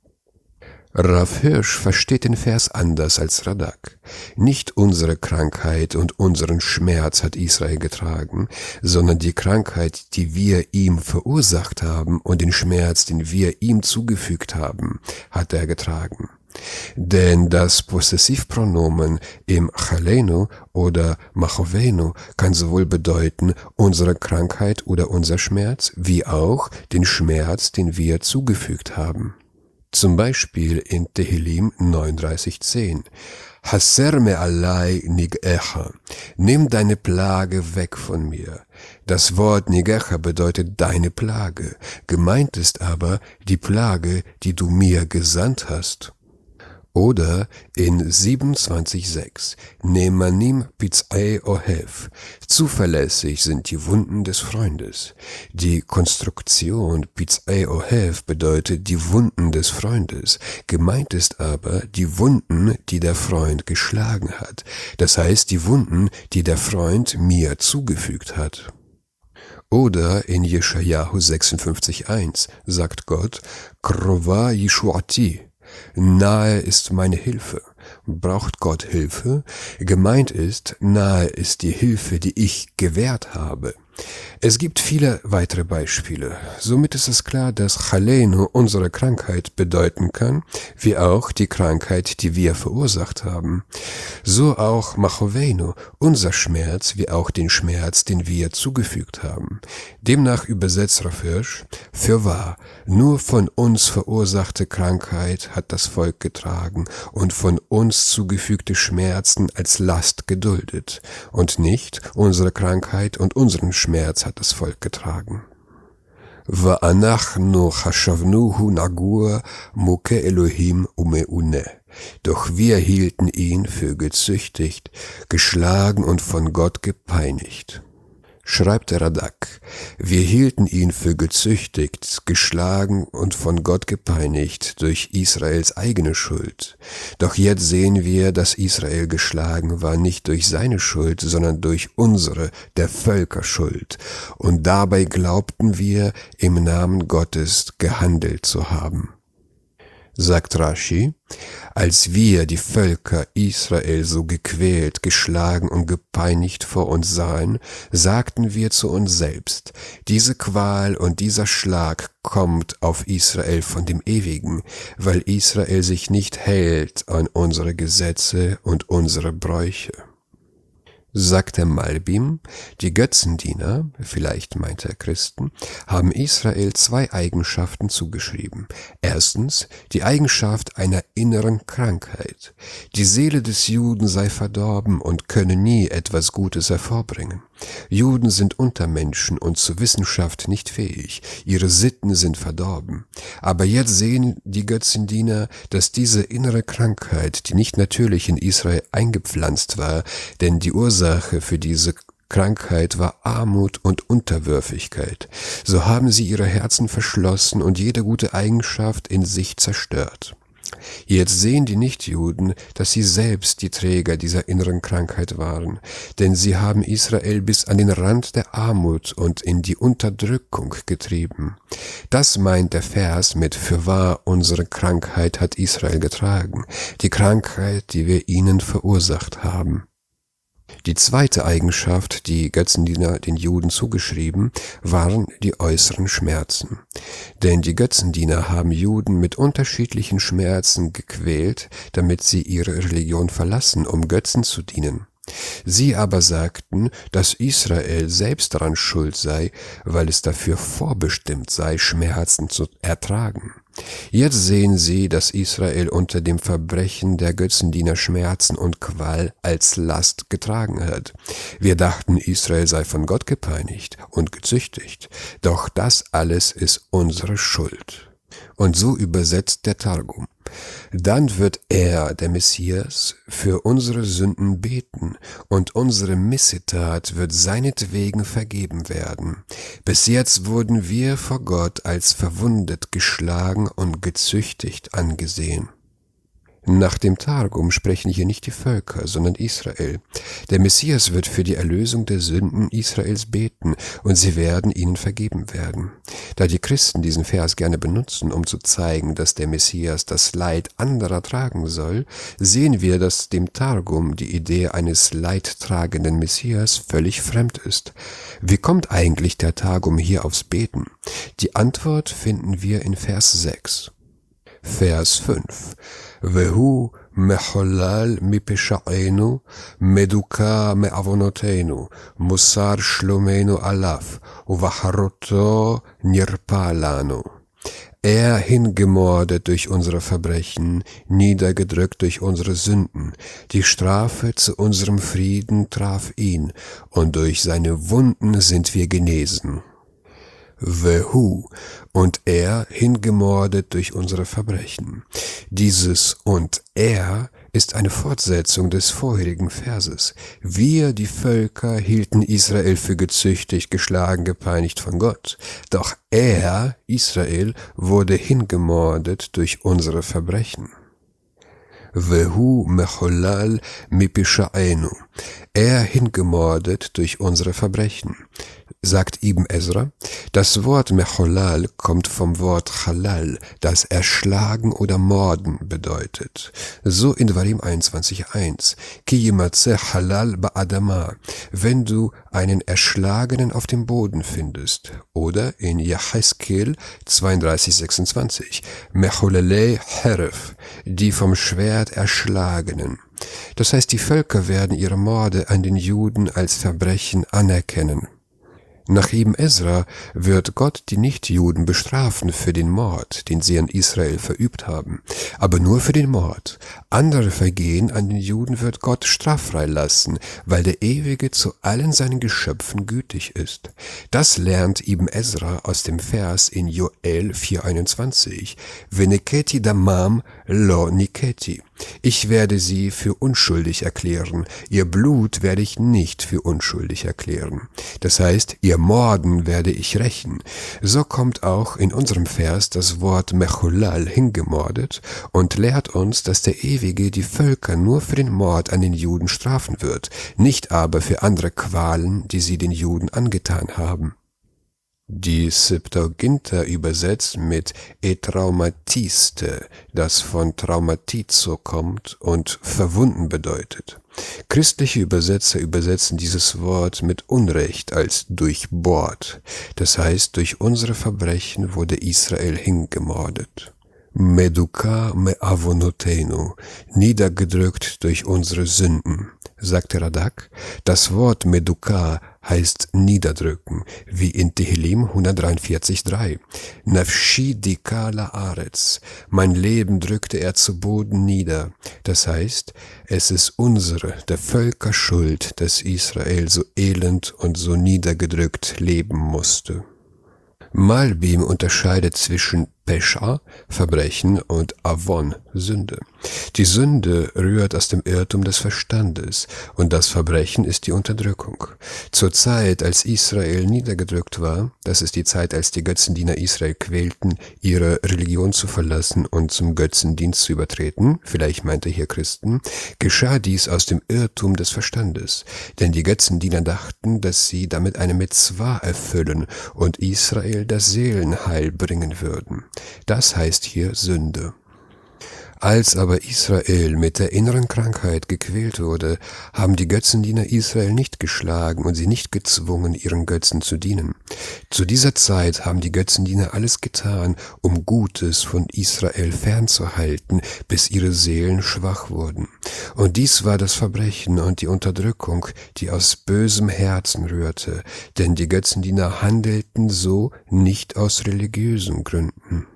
Rav Hirsch versteht den Vers anders als Radak. Nicht unsere Krankheit und unseren Schmerz hat Israel getragen, sondern die Krankheit, die wir ihm verursacht haben und den Schmerz, den wir ihm zugefügt haben, hat er getragen. Denn das Possessivpronomen im Chalenu oder Machovenu kann sowohl bedeuten unsere Krankheit oder unser Schmerz, wie auch den Schmerz, den wir zugefügt haben. Zum Beispiel in Tehillim neununddreißig zehn. Haser me alai nigecha. Nimm deine Plage weg von mir. Das Wort nigecha bedeutet deine Plage. Gemeint ist aber die Plage, die du mir gesandt hast. Oder in siebenundzwanzig sechs. Nemanim piz'ei ohev. Zuverlässig sind die Wunden des Freundes. Die Konstruktion piz'ei ohev bedeutet die Wunden des Freundes. Gemeint ist aber die Wunden, die der Freund geschlagen hat. Das heißt die Wunden, die der Freund mir zugefügt hat. Oder in Jeschajahu sechsundfünfzig eins sagt Gott, Krova Yeshuati. Nahe ist meine Hilfe. Braucht Gott Hilfe? Gemeint ist, nahe ist die Hilfe, die ich gewährt habe. Es gibt viele weitere Beispiele. Somit ist es klar, dass Chalenu unsere Krankheit bedeuten kann, wie auch die Krankheit, die wir verursacht haben. So auch Machovenu, unser Schmerz, wie auch den Schmerz, den wir zugefügt haben. Demnach übersetzt Rav Hirsch, für wahr, nur von uns verursachte Krankheit hat das Volk getragen und von uns zugefügte Schmerzen als Last geduldet und nicht unsere Krankheit und unseren Schmerz hat das Volk getragen. Va'anachnu chashavnuhu nagur muke Elohim umeune. Doch wir hielten ihn für gezüchtigt, geschlagen und von Gott gepeinigt. Schreibt der Radak, wir hielten ihn für gezüchtigt, geschlagen und von Gott gepeinigt durch Israels eigene Schuld. Doch jetzt sehen wir, dass Israel geschlagen war nicht durch seine Schuld, sondern durch unsere, der Völker Schuld. Und dabei glaubten wir, im Namen Gottes gehandelt zu haben. Sagt Rashi, als wir die Völker Israel so gequält, geschlagen und gepeinigt vor uns sahen, sagten wir zu uns selbst, diese Qual und dieser Schlag kommt auf Israel von dem Ewigen, weil Israel sich nicht hält an unsere Gesetze und unsere Bräuche. Sagt der Malbim, die Götzendiener, vielleicht meint er Christen, haben Israel zwei Eigenschaften zugeschrieben. Erstens die Eigenschaft einer inneren Krankheit. Die Seele des Juden sei verdorben und könne nie etwas Gutes hervorbringen. Juden sind Untermenschen und zur Wissenschaft nicht fähig. Ihre Sitten sind verdorben. Aber jetzt sehen die Götzendiener, dass diese innere Krankheit, die nicht natürlich in Israel eingepflanzt war, denn die Ursache für diese Krankheit war Armut und Unterwürfigkeit. So haben sie ihre Herzen verschlossen und jede gute Eigenschaft in sich zerstört. Jetzt sehen die Nichtjuden, dass sie selbst die Träger dieser inneren Krankheit waren, denn sie haben Israel bis an den Rand der Armut und in die Unterdrückung getrieben. Das meint der Vers mit »Fürwahr, unsere Krankheit hat Israel getragen«, die Krankheit, die wir ihnen verursacht haben. Die zweite Eigenschaft, die Götzendiener den Juden zugeschrieben, waren die äußeren Schmerzen. Denn die Götzendiener haben Juden mit unterschiedlichen Schmerzen gequält, damit sie ihre Religion verlassen, um Götzen zu dienen. Sie aber sagten, dass Israel selbst daran schuld sei, weil es dafür vorbestimmt sei, Schmerzen zu ertragen. Jetzt sehen sie, dass Israel unter dem Verbrechen der Götzendiener Schmerzen und Qual als Last getragen hat. Wir dachten, Israel sei von Gott gepeinigt und gezüchtigt, doch das alles ist unsere Schuld. Und so übersetzt der Targum. Dann wird er, der Messias, für unsere Sünden beten und unsere Missetat wird seinetwegen vergeben werden. Bis jetzt wurden wir vor Gott als verwundet, geschlagen und gezüchtigt angesehen. Nach dem Targum sprechen hier nicht die Völker, sondern Israel. Der Messias wird für die Erlösung der Sünden Israels beten und sie werden ihnen vergeben werden. Da die Christen diesen Vers gerne benutzen, um zu zeigen, dass der Messias das Leid anderer tragen soll, sehen wir, dass dem Targum die Idee eines leidtragenden Messias völlig fremd ist. Wie kommt eigentlich der Targum hier aufs Beten? Die Antwort finden wir in Vers sechs. Vers fünf. Vehu mecholal mipesha'enu, meduka me'avonotenu, musar shlomenu alaf, uvacharoto nirpalanu. Er hingemordet durch unsere Verbrechen, niedergedrückt durch unsere Sünden. Die Strafe zu unserem Frieden traf ihn, und durch seine Wunden sind wir genesen. Vehu, und er hingemordet durch unsere Verbrechen. Dieses und er ist eine Fortsetzung des vorherigen Verses. Wir, die Völker, hielten Israel für gezüchtigt, geschlagen, gepeinigt von Gott. Doch er, Israel, wurde hingemordet durch unsere Verbrechen. Vehu mecholal mipesha'enu. Er hingemordet durch unsere Verbrechen. Sagt Ibn Ezra, das Wort Mecholal kommt vom Wort Chalal, das erschlagen oder morden bedeutet. So in Dvarim einundzwanzig eins. Ki yimatzeh Halal ba'adama, wenn du einen Erschlagenen auf dem Boden findest. Oder in Yecheskel zweiunddreißig sechsundzwanzig. Mecholale Heref, die vom Schwert Erschlagenen. Das heißt, die Völker werden ihre Morde an den Juden als Verbrechen anerkennen. Nach Ibn Ezra wird Gott die Nichtjuden bestrafen für den Mord, den sie an Israel verübt haben, aber nur für den Mord. Andere Vergehen an den Juden wird Gott straffrei lassen, weil der Ewige zu allen seinen Geschöpfen gütig ist. Das lernt Ibn Ezra aus dem Vers in Joel vier einundzwanzig. Veneketi damam lo niketi. Ich werde sie für unschuldig erklären, ihr Blut werde ich nicht für unschuldig erklären. Das heißt, ihr Morden werde ich rächen. So kommt auch in unserem Vers das Wort Mecholal hingemordet und lehrt uns, dass der Ewige die Völker nur für den Mord an den Juden strafen wird, nicht aber für andere Qualen, die sie den Juden angetan haben. Die Septuaginta übersetzt mit etraumatiste, das von traumatizo kommt und verwunden bedeutet. Christliche Übersetzer übersetzen dieses Wort mit Unrecht als durchbohrt. Das heißt, durch unsere Verbrechen wurde Israel hingemordet. Meduka me'avonotenu, niedergedrückt durch unsere Sünden, sagte Radak. Das Wort Meduka heißt niederdrücken, wie in Tehillim hundertdreiundvierzig drei. Nafshi dika la'aretz, mein Leben drückte er zu Boden nieder. Das heißt, es ist unsere, der Völker Schuld, dass Israel so elend und so niedergedrückt leben musste. Malbim unterscheidet zwischen Pesha, Verbrechen, und Avon, Sünde. Die Sünde rührt aus dem Irrtum des Verstandes und das Verbrechen ist die Unterdrückung. Zur Zeit, als Israel niedergedrückt war, das ist die Zeit, als die Götzendiener Israel quälten, ihre Religion zu verlassen und zum Götzendienst zu übertreten, vielleicht meinte hier Christen, geschah dies aus dem Irrtum des Verstandes. Denn die Götzendiener dachten, dass sie damit eine Mitzwa erfüllen und Israel das Seelenheil bringen würden. Das heißt hier Sünde. Als aber Israel mit der inneren Krankheit gequält wurde, haben die Götzendiener Israel nicht geschlagen und sie nicht gezwungen, ihren Götzen zu dienen. Zu dieser Zeit haben die Götzendiener alles getan, um Gutes von Israel fernzuhalten, bis ihre Seelen schwach wurden. Und dies war das Verbrechen und die Unterdrückung, die aus bösem Herzen rührte, denn die Götzendiener handelten so nicht aus religiösen Gründen.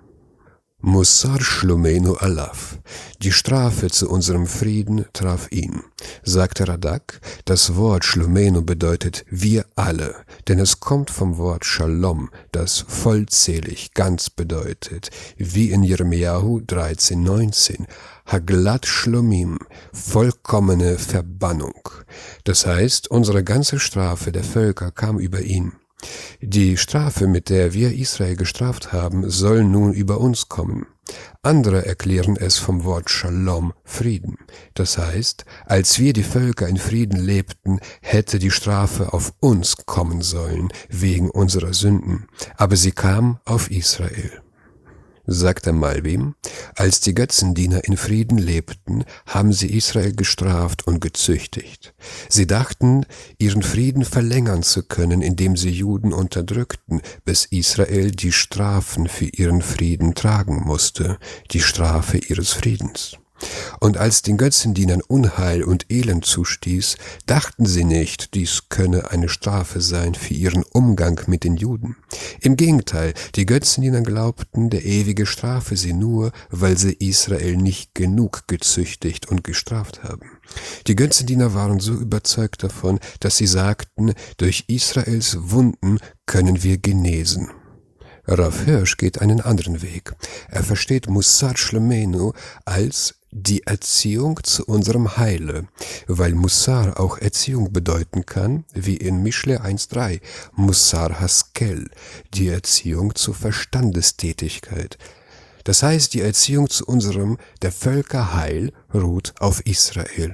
Musar shlomenu alaf, die Strafe zu unserem Frieden traf ihn. Sagte Radak, das Wort Shlomenu bedeutet wir alle, denn es kommt vom Wort Shalom, das vollzählig, ganz bedeutet, wie in Jeremiahu dreizehn neunzehn. Haglat Shlomim, vollkommene Verbannung. Das heißt, unsere ganze Strafe der Völker kam über ihn. Die Strafe, mit der wir Israel gestraft haben, soll nun über uns kommen. Andere erklären es vom Wort Shalom, Frieden. Das heißt, als wir die Völker in Frieden lebten, hätte die Strafe auf uns kommen sollen, wegen unserer Sünden. Aber sie kam auf Israel. Sagte Malbim, als die Götzendiener in Frieden lebten, haben sie Israel gestraft und gezüchtigt. Sie dachten, ihren Frieden verlängern zu können, indem sie Juden unterdrückten, bis Israel die Strafen für ihren Frieden tragen musste, die Strafe ihres Friedens. Und als den Götzendienern Unheil und Elend zustieß, dachten sie nicht, dies könne eine Strafe sein für ihren Umgang mit den Juden. Im Gegenteil, die Götzendiener glaubten, der ewige strafe sie nur, weil sie Israel nicht genug gezüchtigt und gestraft haben. Die Götzendiener waren so überzeugt davon, dass sie sagten, durch Israels Wunden können wir genesen. Rav Hirsch geht einen anderen Weg. Er versteht Mussar Shlemeinu als die Erziehung zu unserem Heile, weil Mussar auch Erziehung bedeuten kann, wie in Mishle eins drei, Mussar Haskel, die Erziehung zur Verstandestätigkeit. Das heißt, die Erziehung zu unserem, der Völker Heil, ruht auf Israel.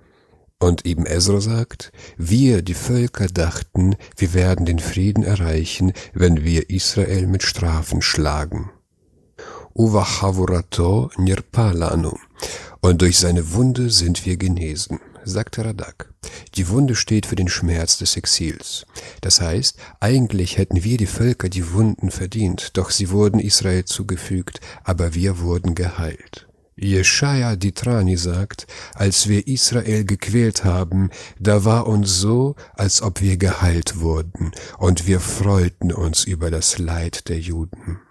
Und Ibn Ezra sagt, wir, die Völker, dachten, wir werden den Frieden erreichen, wenn wir Israel mit Strafen schlagen. Uva Chavurato nirpa lanu. Und durch seine Wunde sind wir genesen, sagte Radak. Die Wunde steht für den Schmerz des Exils. Das heißt, eigentlich hätten wir die Völker die Wunden verdient, doch sie wurden Israel zugefügt, aber wir wurden geheilt. Jeschaja Ditrani sagt, als wir Israel gequält haben, da war uns so, als ob wir geheilt wurden, und wir freuten uns über das Leid der Juden.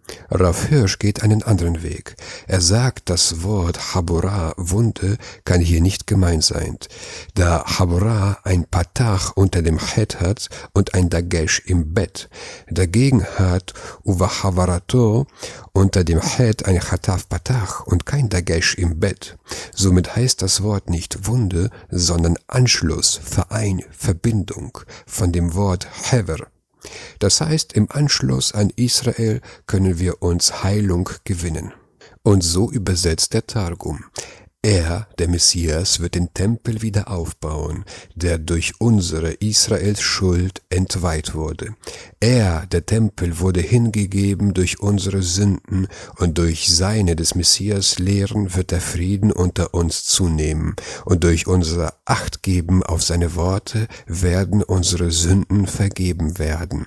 Rav Hirsch geht einen anderen Weg. Er sagt, das Wort Haborah, Wunde, kann hier nicht gemeint sein, da Haborah ein Patach unter dem Het hat und ein Dagesh im Bett. Dagegen hat Uva Havarato unter dem Het ein Chataf Patach und kein Dagesh im Bett. Somit heißt das Wort nicht Wunde, sondern Anschluss, Verein, Verbindung von dem Wort Hever. Das heißt, im Anschluss an Israel können wir uns Heilung gewinnen. Und so übersetzt der Targum. Er, der Messias, wird den Tempel wieder aufbauen, der durch unsere Israels Schuld entweiht wurde. Er, der Tempel, wurde hingegeben durch unsere Sünden, und durch seine des Messias Lehren wird der Frieden unter uns zunehmen, und durch unser Achtgeben auf seine Worte werden unsere Sünden vergeben werden.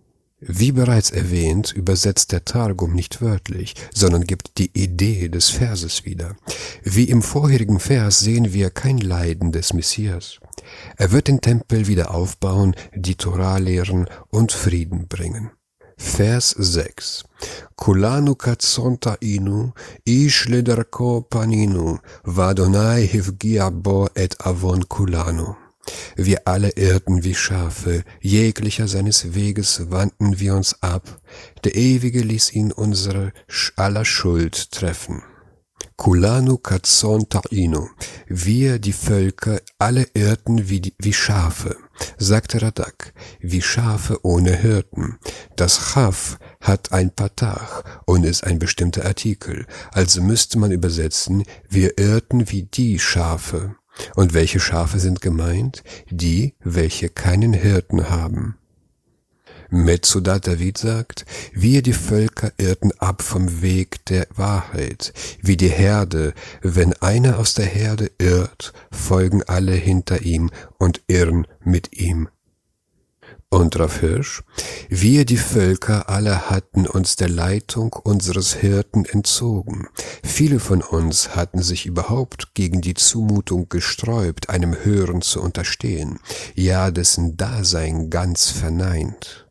Wie bereits erwähnt, übersetzt der Targum nicht wörtlich, sondern gibt die Idee des Verses wieder. Wie im vorherigen Vers sehen wir kein Leiden des Messias. Er wird den Tempel wieder aufbauen, die Torah lehren und Frieden bringen. Vers sechs. Kulanu katzon ta'inu, ish ledarko paninu, vadonai hivgia bo et avon kulanu. Wir alle irrten wie Schafe, jeglicher seines Weges wandten wir uns ab, der Ewige ließ ihn unsere aller Schuld treffen. Kulanu katzon ta'inu, wir, die Völker, alle irrten wie, die, wie Schafe, sagte Radak, wie Schafe ohne Hirten. Das Chaf hat ein Patach und ist ein bestimmter Artikel, also müsste man übersetzen, wir irrten wie die Schafe. Und welche Schafe sind gemeint? Die, welche keinen Hirten haben. Metzudat David sagt, wir die Völker irrten ab vom Weg der Wahrheit, wie die Herde, wenn einer aus der Herde irrt, folgen alle hinter ihm und irren mit ihm. Und Rav Hirsch, wir die Völker alle hatten uns der Leitung unseres Hirten entzogen. Viele von uns hatten sich überhaupt gegen die Zumutung gesträubt, einem Hören zu unterstehen, ja dessen Dasein ganz verneint.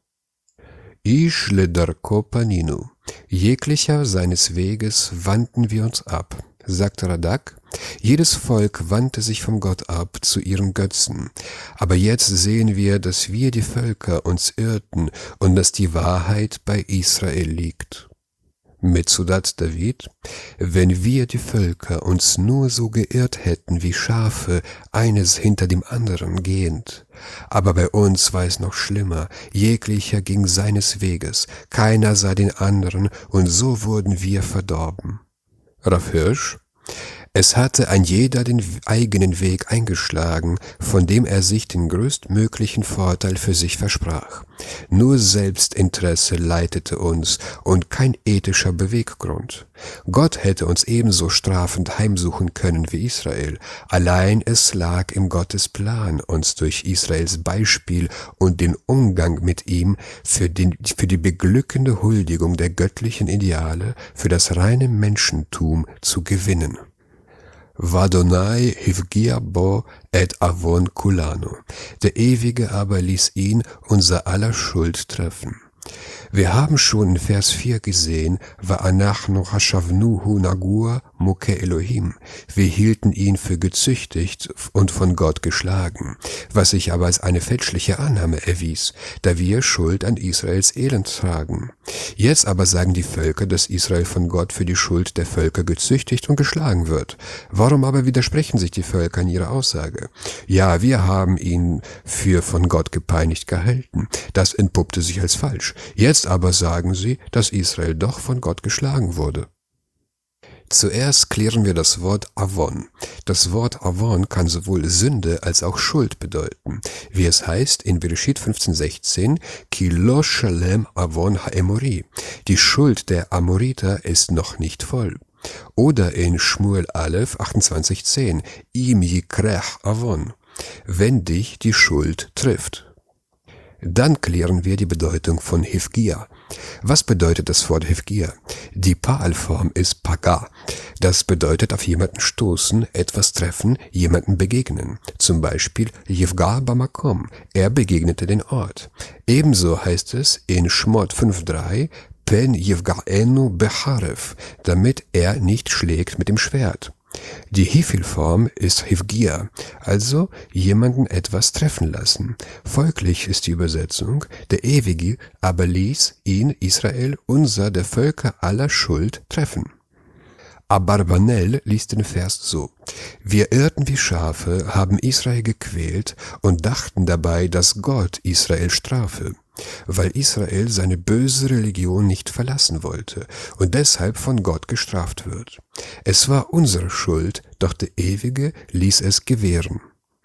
Ish ledarko paninu, jeglicher seines Weges wandten wir uns ab, sagte Radak. Jedes Volk wandte sich vom Gott ab zu ihren Götzen. Aber jetzt sehen wir, dass wir die Völker uns irrten und dass die Wahrheit bei Israel liegt. Metzudat David, wenn wir die Völker uns nur so geirrt hätten wie Schafe, eines hinter dem anderen gehend. Aber bei uns war es noch schlimmer, jeglicher ging seines Weges, keiner sah den anderen, und so wurden wir verdorben. Rav Hirsch, Es hatte ein jeder den eigenen Weg eingeschlagen, von dem er sich den größtmöglichen Vorteil für sich versprach. Nur Selbstinteresse leitete uns und kein ethischer Beweggrund. Gott hätte uns ebenso strafend heimsuchen können wie Israel. Allein es lag im Gottes Plan, uns durch Israels Beispiel und den Umgang mit ihm für, den, für die beglückende Huldigung der göttlichen Ideale, für das reine Menschentum zu gewinnen. Vadonai hivgia bo et avon kulano. Der Ewige aber ließ ihn unser aller Schuld treffen. Wir haben schon in Vers vier gesehen, Va'anachnu hashavnuhu nagur muke Elohim. Wir hielten ihn für gezüchtigt und von Gott geschlagen, was sich aber als eine fälschliche Annahme erwies, da wir Schuld an Israels Elend tragen. Jetzt aber sagen die Völker, dass Israel von Gott für die Schuld der Völker gezüchtigt und geschlagen wird. Warum aber widersprechen sich die Völker in ihrer Aussage? Ja, wir haben ihn für von Gott gepeinigt gehalten. Das entpuppte sich als falsch. Jetzt aber sagen sie, dass Israel doch von Gott geschlagen wurde. Zuerst klären wir das Wort Avon. Das Wort Avon kann sowohl Sünde als auch Schuld bedeuten, wie es heißt in Bereshit fünfzehn sechzehn, Ki lo shalem avon ha'emori. Die Schuld der Amoriter ist noch nicht voll. Oder in Shmuel Aleph achtundzwanzig zehn, Im yikrech avon, wenn dich die Schuld trifft. Dann klären wir die Bedeutung von Hivgia. Was bedeutet das Wort Hivgia? Die Paalform ist Paga. Das bedeutet auf jemanden stoßen, etwas treffen, jemanden begegnen. Zum Beispiel Yivga bamakom, er begegnete den Ort. Ebenso heißt es in Shmot fünf drei, Pen Yivgaenu becharev, damit er nicht schlägt mit dem Schwert. Die Hifil-Form ist Hivgia, also jemanden etwas treffen lassen. Folglich ist die Übersetzung, der Ewige aber ließ ihn, Israel, unser der Völker aller Schuld, treffen. Abarbanel liest den Vers so: Wir irrten wie Schafe, haben Israel gequält und dachten dabei, dass Gott Israel strafe, weil Israel seine böse Religion nicht verlassen wollte und deshalb von Gott gestraft wird. Es war unsere Schuld, doch der Ewige ließ es gewähren.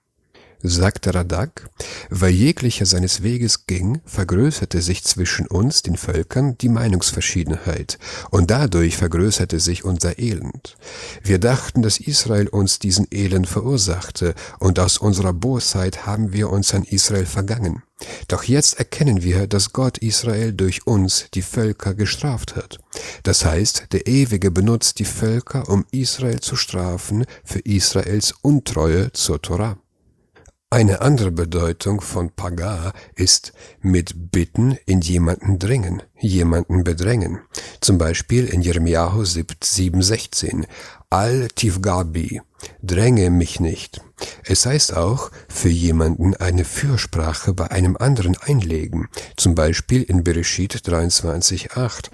Sagt Radak, weil jeglicher seines Weges ging, vergrößerte sich zwischen uns, den Völkern, die Meinungsverschiedenheit, und dadurch vergrößerte sich unser Elend. Wir dachten, dass Israel uns diesen Elend verursachte, und aus unserer Bosheit haben wir uns an Israel vergangen. Doch jetzt erkennen wir, dass Gott Israel durch uns, die Völker, gestraft hat. Das heißt, der Ewige benutzt die Völker, um Israel zu strafen für Israels Untreue zur Torah. Eine andere Bedeutung von Paga ist mit Bitten in jemanden dringen, jemanden bedrängen. Zum Beispiel in Jeremiahu sieben sechzehn, Al tivgabi, dränge mich nicht. Es heißt auch, für jemanden eine Fürsprache bei einem anderen einlegen. Zum Beispiel in Bereshit dreiundzwanzig acht,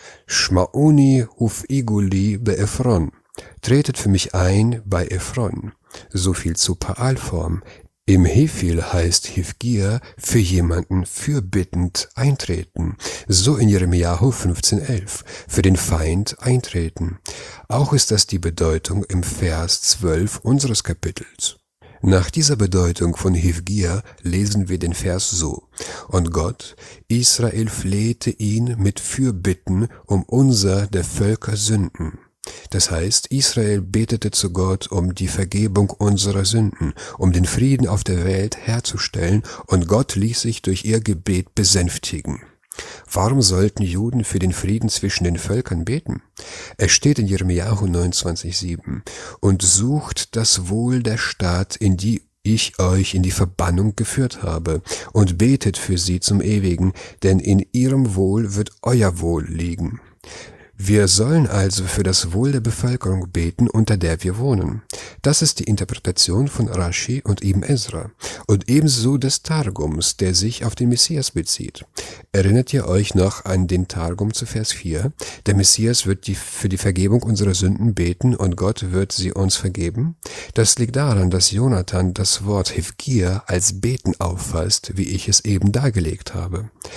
Shmauni uf iguli be Ephron, tretet für mich ein bei Ephron. So viel zu Paalform. Im Hefil heißt Hivgia für jemanden fürbittend eintreten, so in Jeremiahu fünfzehn elf, für den Feind eintreten. Auch ist das die Bedeutung im Vers zwölf unseres Kapitels. Nach dieser Bedeutung von Hivgia lesen wir den Vers so: Und Gott, Israel flehte ihn mit Fürbitten um unser der Völker Sünden. Das heißt, Israel betete zu Gott um die Vergebung unserer Sünden, um den Frieden auf der Welt herzustellen, und Gott ließ sich durch ihr Gebet besänftigen. Warum sollten Juden für den Frieden zwischen den Völkern beten? Es steht in Jeremiahu neunundzwanzig sieben, und sucht das Wohl der Stadt, in die ich euch in die Verbannung geführt habe, und betet für sie zum Ewigen, denn in ihrem Wohl wird euer Wohl liegen. Wir sollen also für das Wohl der Bevölkerung beten, unter der wir wohnen. Das ist die Interpretation von Rashi und Ibn Ezra und ebenso des Targums, der sich auf den Messias bezieht. Erinnert ihr euch noch an den Targum zu Vers vier? Der Messias wird die, für die Vergebung unserer Sünden beten und Gott wird sie uns vergeben? Das liegt daran, dass Jonathan das Wort Hivgia als Beten auffasst, wie ich es eben dargelegt habe.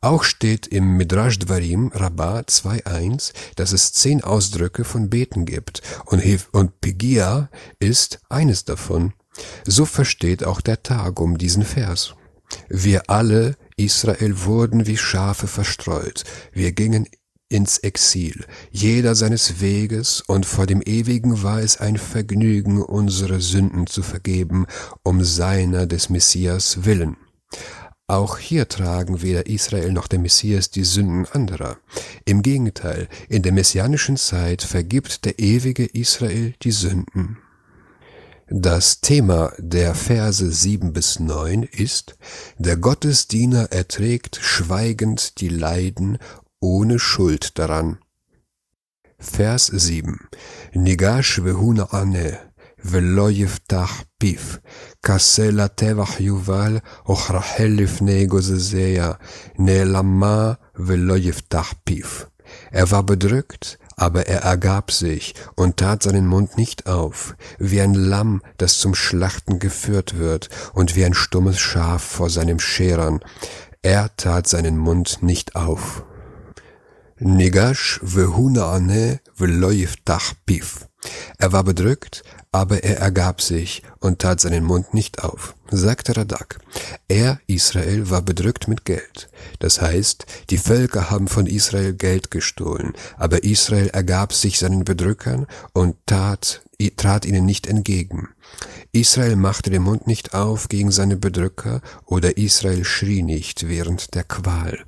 Auch steht im Midrash Dvarim, Rabbah zwei eins, dass es zehn Ausdrücke von Beten gibt und, und Pegia ist eines davon. So versteht auch der Targum diesen Vers. Wir alle, Israel, wurden wie Schafe verstreut. Wir gingen ins Exil, jeder seines Weges, und vor dem Ewigen war es ein Vergnügen, unsere Sünden zu vergeben, um seiner des Messias willen. Auch hier tragen weder Israel noch der Messias die Sünden anderer. Im Gegenteil, in der messianischen Zeit vergibt der ewige Israel die Sünden. Das Thema der Verse sieben bis neun ist: Der Gottesdiener erträgt schweigend die Leiden ohne Schuld daran. Vers sieben. Nigash vehu na'aneh velo yiftach piv kaseh latevach yuval ochrachel lifnei gozezea ne'elama velo yiftach piv. Er war bedrückt, aber er ergab sich und tat seinen Mund nicht auf, wie ein Lamm, das zum Schlachten geführt wird, und wie ein stummes Schaf vor seinem Scherern. Er tat seinen Mund nicht auf. Nigash vehu na'aneh velo yiftach piv. Er war bedrückt, aber er ergab sich und tat seinen Mund nicht auf, sagte Radak. Er, Israel, war bedrückt mit Geld. Das heißt, die Völker haben von Israel Geld gestohlen, aber Israel ergab sich seinen Bedrückern und tat, trat ihnen nicht entgegen. Israel machte den Mund nicht auf gegen seine Bedrücker, oder Israel schrie nicht während der Qual.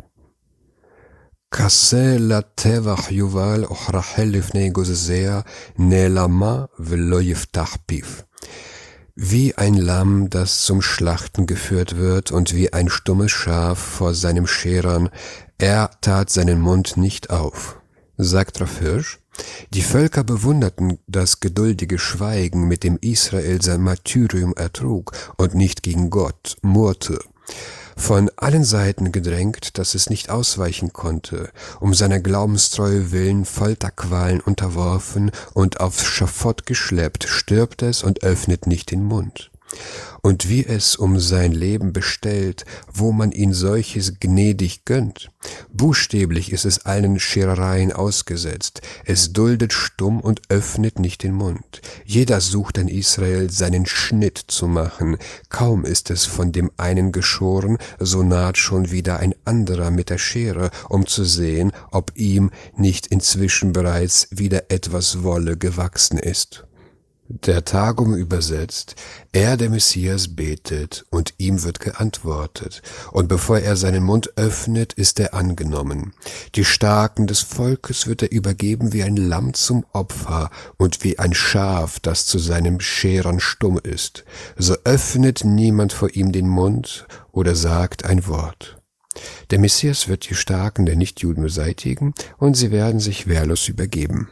Kaseh latevach yuval ochrachel lifnei gozezea ne'elama velo yiftach piv. Wie ein Lamm, das zum Schlachten geführt wird, und wie ein stummes Schaf vor seinem Scherern, er tat seinen Mund nicht auf. Sagt Rav Hirsch, die Völker bewunderten das geduldige Schweigen, mit dem Israel sein Martyrium ertrug und nicht gegen Gott murrte. Von allen Seiten gedrängt, dass es nicht ausweichen konnte, um seiner Glaubenstreue willen Folterqualen unterworfen und aufs Schafott geschleppt, stirbt es und öffnet nicht den Mund. Und wie es um sein Leben bestellt, wo man ihn solches gnädig gönnt. Buchstäblich ist es allen Scherereien ausgesetzt. Es duldet stumm und öffnet nicht den Mund. Jeder sucht an Israel, seinen Schnitt zu machen. Kaum ist es von dem einen geschoren, so naht schon wieder ein anderer mit der Schere, um zu sehen, ob ihm nicht inzwischen bereits wieder etwas Wolle gewachsen ist. Der Targum übersetzt: Er, der Messias, betet, und ihm wird geantwortet, und bevor er seinen Mund öffnet, ist er angenommen. Die Starken des Volkes wird er übergeben wie ein Lamm zum Opfer und wie ein Schaf, das zu seinem Scherern stumm ist. So öffnet niemand vor ihm den Mund oder sagt ein Wort. Der Messias wird die Starken der Nichtjuden beseitigen, und sie werden sich wehrlos übergeben.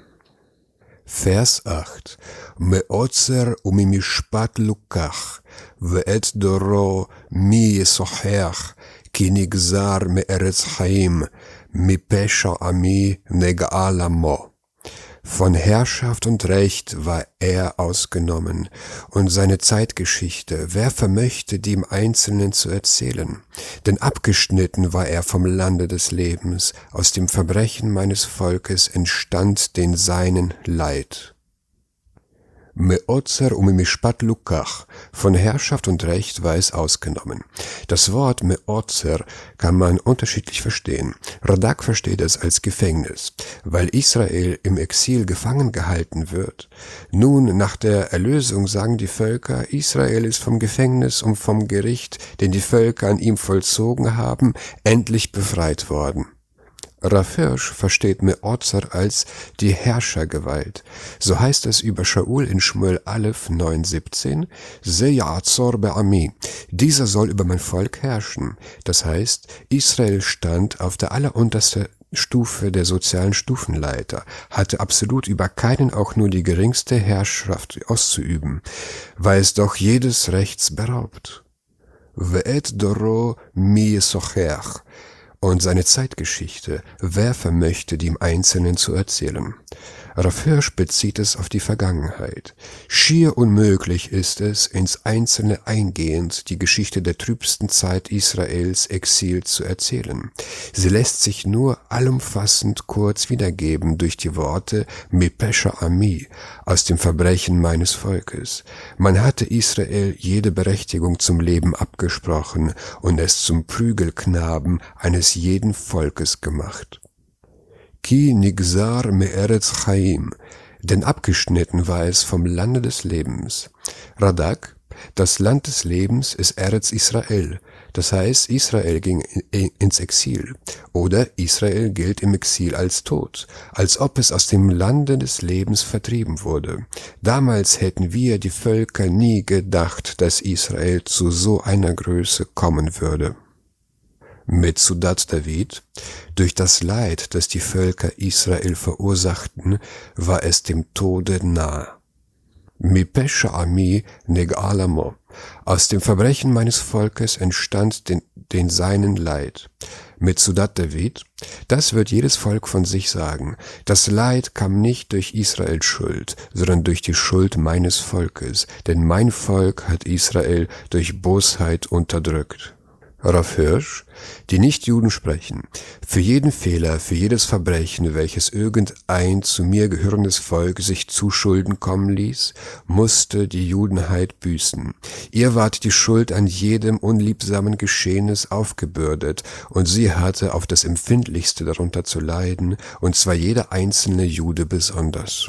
Vers acht. Me'otzer umimishpat lukach, ve'et doro mi yesochech, ki nigzar me'eretz chaim, mi pesha ami nega'al amo. Von Herrschaft und Recht war er ausgenommen, und seine Zeitgeschichte, wer vermöchte, die im Einzelnen zu erzählen? Denn abgeschnitten war er vom Lande des Lebens, aus dem Verbrechen meines Volkes entstand den Seinen Leid. Me'otzer umimishpat lukach, von Herrschaft und Recht war es ausgenommen. Das Wort Me'otzer kann man unterschiedlich verstehen. Radak versteht es als Gefängnis, weil Israel im Exil gefangen gehalten wird. Nun, nach der Erlösung sagen die Völker, Israel ist vom Gefängnis und vom Gericht, den die Völker an ihm vollzogen haben, endlich befreit worden. Rav Hirsch versteht Me'otzer als die Herrschergewalt. So heißt es über Shaul in Shmuel Aleph neun siebzehn, Ze ya'atzor be'ami, dieser soll über mein Volk herrschen. Das heißt, Israel stand auf der alleruntersten Stufe der sozialen Stufenleiter, hatte absolut über keinen auch nur die geringste Herrschaft auszuüben, war es doch jedes Rechts beraubt. Ve'et doro mi yesochech, Und seine Zeitgeschichte, wer vermöchte, die im Einzelnen zu erzählen? Rav Hirsch bezieht es auf die Vergangenheit. Schier unmöglich ist es, ins Einzelne eingehend die Geschichte der trübsten Zeit Israels Exil zu erzählen. Sie lässt sich nur allumfassend kurz wiedergeben durch die Worte Mipesha Ami, aus dem Verbrechen meines Volkes. Man hatte Israel jede Berechtigung zum Leben abgesprochen und es zum Prügelknaben eines jeden Volkes gemacht. Ki nigzar me'eretz chaim, denn abgeschnitten war es vom Lande des Lebens. Radak, das Land des Lebens, ist Eretz Israel, das heißt, Israel ging ins Exil, oder Israel gilt im Exil als tot, als ob es aus dem Lande des Lebens vertrieben wurde. Damals hätten wir, die Völker, nie gedacht, dass Israel zu so einer Größe kommen würde. Metzudat David, durch das Leid, das die Völker Israel verursachten, war es dem Tode nahe. Mipesha Ami Negalamo, aus dem Verbrechen meines Volkes entstand den, den seinen Leid. Metzudat David, das wird jedes Volk von sich sagen, das Leid kam nicht durch Israels Schuld, sondern durch die Schuld meines Volkes, denn mein Volk hat Israel durch Bosheit unterdrückt. Rav Hirsch, die Nichtjuden sprechen, für jeden Fehler, für jedes Verbrechen, welches irgendein zu mir gehörendes Volk sich zu Schulden kommen ließ, musste die Judenheit büßen. Ihr ward die Schuld an jedem unliebsamen Geschehnis aufgebürdet, und sie hatte auf das Empfindlichste darunter zu leiden, und zwar jeder einzelne Jude besonders.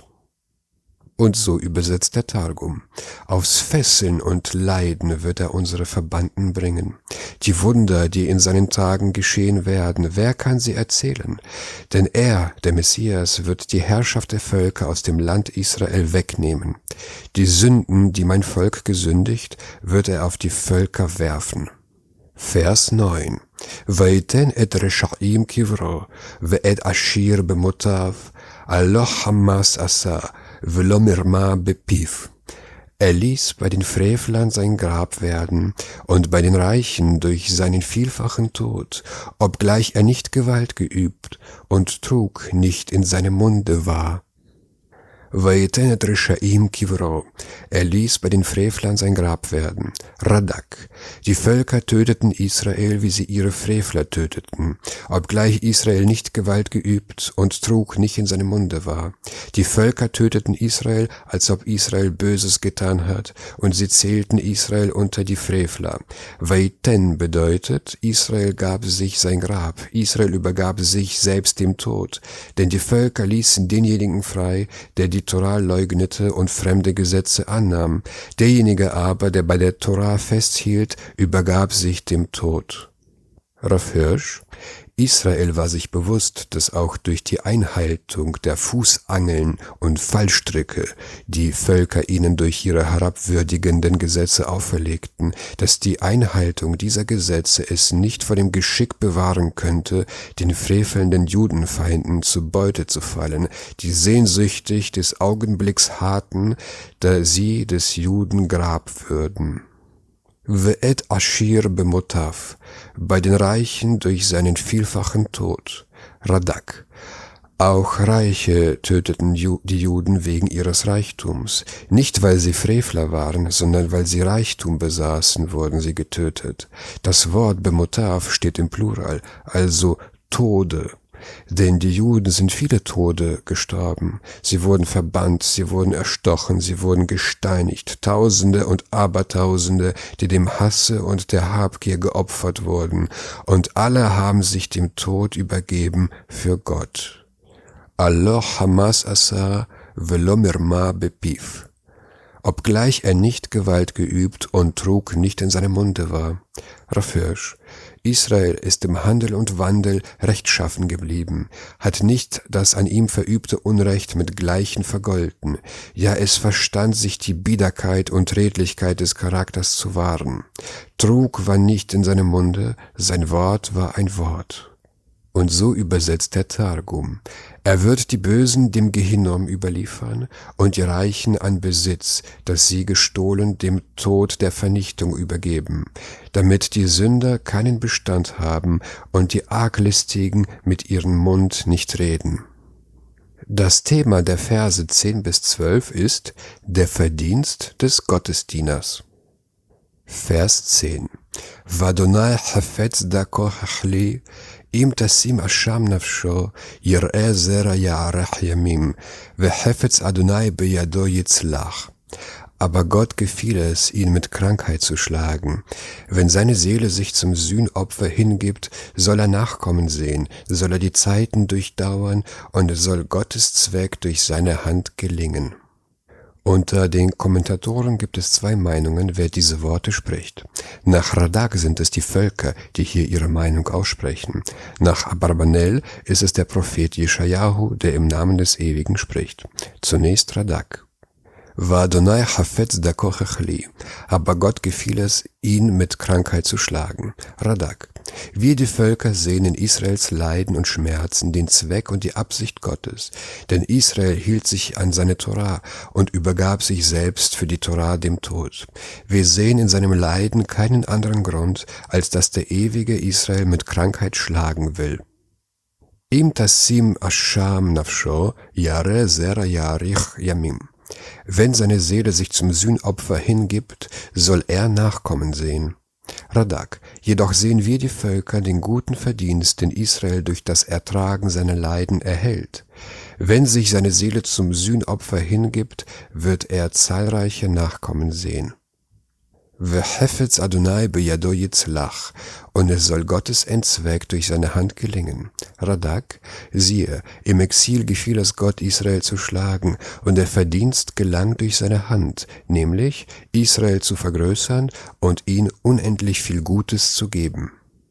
Und so übersetzt der Targum. Aufs Fesseln und Leiden wird er unsere Verbannten bringen. Die Wunder, die in seinen Tagen geschehen werden, wer kann sie erzählen? Denn er, der Messias, wird die Herrschaft der Völker aus dem Land Israel wegnehmen. Die Sünden, die mein Volk gesündigt, wird er auf die Völker werfen. Vers neun. Vaiten et reshaim kivro, ve et ashir bemotav, allo Hamas asa, velo mirma bepiv. Er ließ bei den Frevlern sein Grab werden und bei den Reichen durch seinen vielfachen Tod, obgleich er nicht Gewalt geübt und Trug nicht in seinem Munde war. Vaiten et reshaim kivro. Er ließ bei den Frevlern sein Grab werden. Radak. Die Völker töteten Israel, wie sie ihre Frevler töteten, obgleich Israel nicht Gewalt geübt und Trug nicht in seinem Munde war. Die Völker töteten Israel, als ob Israel Böses getan hat, und sie zählten Israel unter die Frevler. Vaiten bedeutet, Israel gab sich sein Grab, Israel übergab sich selbst dem Tod, denn die Völker ließen denjenigen frei, der die Torah leugnete und fremde Gesetze annahm. Derjenige aber, der bei der Torah festhielt, übergab sich dem Tod. Rav Hirsch: Israel war sich bewusst, dass auch durch die Einhaltung der Fußangeln und Fallstricke die Völker ihnen durch ihre herabwürdigenden Gesetze auferlegten, dass die Einhaltung dieser Gesetze es nicht vor dem Geschick bewahren könnte, den frevelnden Judenfeinden zu Beute zu fallen, die sehnsüchtig des Augenblicks harrten, da sie des Juden Grab würden. Ve'et Ashir bemotav, bei den Reichen durch seinen vielfachen Tod. Radak. Auch Reiche töteten Ju- die Juden wegen ihres Reichtums. Nicht, weil sie Frevler waren, sondern weil sie Reichtum besaßen, wurden sie getötet. Das Wort bemotav steht im Plural, also Tode. Denn die Juden sind viele Tode gestorben. Sie wurden verbannt, sie wurden erstochen, sie wurden gesteinigt. Tausende und Abertausende, die dem Hasse und der Habgier geopfert wurden. Und alle haben sich dem Tod übergeben für Gott. Allo Hamas asa velo mirma bepiv. Obgleich er nicht Gewalt geübt und Trug nicht in seinem Munde war. Rav Hirsch: Israel ist im Handel und Wandel rechtschaffen geblieben, hat nicht das an ihm verübte Unrecht mit Gleichen vergolten, ja es verstand sich die Biederkeit und Redlichkeit des Charakters zu wahren. Trug war nicht in seinem Munde, sein Wort war ein Wort. Und so übersetzt der Targum: Er wird die Bösen dem Gehinnom überliefern und die Reichen an Besitz, das sie gestohlen, dem Tod der Vernichtung übergeben, damit die Sünder keinen Bestand haben und die Arglistigen mit ihrem Mund nicht reden. Das Thema der Verse zehn bis zwölf ist der Verdienst des Gottesdieners. Vers zehn: Vadonai hafetz dako hachli, im tasim asham nafsho, yir'eh zera ya'arech yamim, vehefetz Adonai beyado yitzlach. Aber Gott gefiel es, ihn mit Krankheit zu schlagen. Wenn seine Seele sich zum Sühnopfer hingibt, soll er Nachkommen sehen, soll er die Zeiten durchdauern und es soll Gottes Zweck durch seine Hand gelingen. Unter den Kommentatoren gibt es zwei Meinungen, wer diese Worte spricht. Nach Radak sind es die Völker, die hier ihre Meinung aussprechen. Nach Abarbanel ist es der Prophet Jeschajahu, der im Namen des Ewigen spricht. Zunächst Radak. Vadonai hafetz dako hachli, aber Gott gefiel es, ihn mit Krankheit zu schlagen. Radak. Wir die Völker sehen in Israels Leiden und Schmerzen den Zweck und die Absicht Gottes, denn Israel hielt sich an seine Torah und übergab sich selbst für die Torah dem Tod. Wir sehen in seinem Leiden keinen anderen Grund, als dass der ewige Israel mit Krankheit schlagen will. Im tasim asham nafsho, yare zera yarich yamim. Wenn seine Seele sich zum Sühnopfer hingibt, soll er Nachkommen sehen. Radak. Jedoch sehen wir die Völker den guten Verdienst, den Israel durch das Ertragen seiner Leiden erhält. Wenn sich seine Seele zum Sühnopfer hingibt, wird er zahlreiche Nachkommen sehen. Vehefetz Adonai beyado yitzlach, und es soll Gottes Endzweck durch seine Hand gelingen. Radak, siehe, im Exil gefiel es Gott, Israel zu schlagen, und der Verdienst gelang durch seine Hand, nämlich Israel zu vergrößern und ihm unendlich viel Gutes zu geben.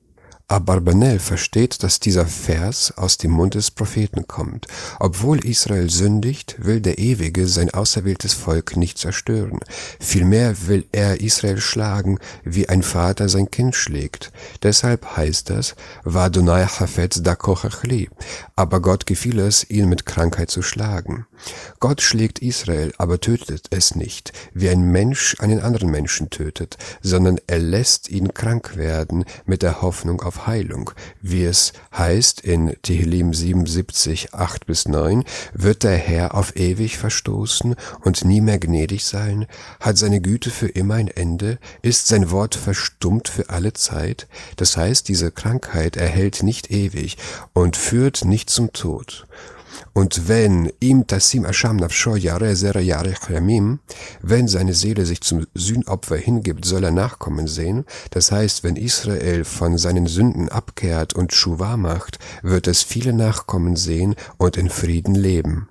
Abarbanel versteht, dass dieser Vers aus dem Mund des Propheten kommt. Obwohl Israel sündigt, will der Ewige sein auserwähltes Volk nicht zerstören. Vielmehr will er Israel schlagen, wie ein Vater sein Kind schlägt. Deshalb heißt das, Vadonai hafetz dako hachli, aber Gott gefiel es, ihn mit Krankheit zu schlagen. Gott schlägt Israel, aber tötet es nicht, wie ein Mensch einen anderen Menschen tötet, sondern er lässt ihn krank werden mit der Hoffnung auf Heilung. Wie es heißt in Tehillim siebenundsiebzig, acht bis neun, wird der Herr auf ewig verstoßen und nie mehr gnädig sein? Hat seine Güte für immer ein Ende? Ist sein Wort verstummt für alle Zeit? Das heißt, diese Krankheit erhält nicht ewig und führt nicht zum Tod. Und wenn im tasim asham nafsho yare zera yarech yamim, wenn seine Seele sich zum Sühnopfer hingibt, soll er Nachkommen sehen. Das heißt, wenn Israel von seinen Sünden abkehrt und Tschuwa macht, wird es viele Nachkommen sehen und in Frieden leben.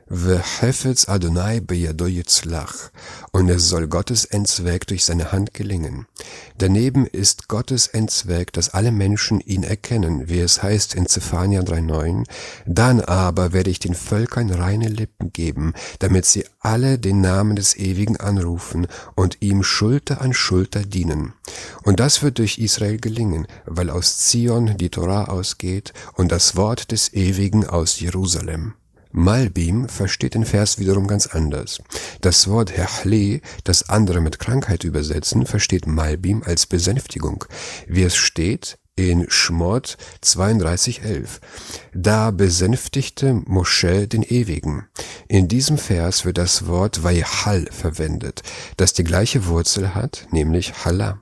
Vehefetz Adonai beyado yitzlach, und es soll Gottes Endzweck durch seine Hand gelingen. Daneben ist Gottes Endzweck, dass alle Menschen ihn erkennen, wie es heißt in Zephania drei neun, dann aber werde ich den Völkern reine Lippen geben, damit sie alle den Namen des Ewigen anrufen und ihm Schulter an Schulter dienen. Und das wird durch Israel gelingen, weil aus Zion die Torah ausgeht und das Wort des Ewigen aus Jerusalem. Malbim versteht den Vers wiederum ganz anders. Das Wort Hachli, das andere mit Krankheit übersetzen, versteht Malbim als Besänftigung, wie es steht in Schmot zweiunddreißig elf. Da besänftigte Mosche den Ewigen. In diesem Vers wird das Wort Vayachal verwendet, das die gleiche Wurzel hat, nämlich Chala.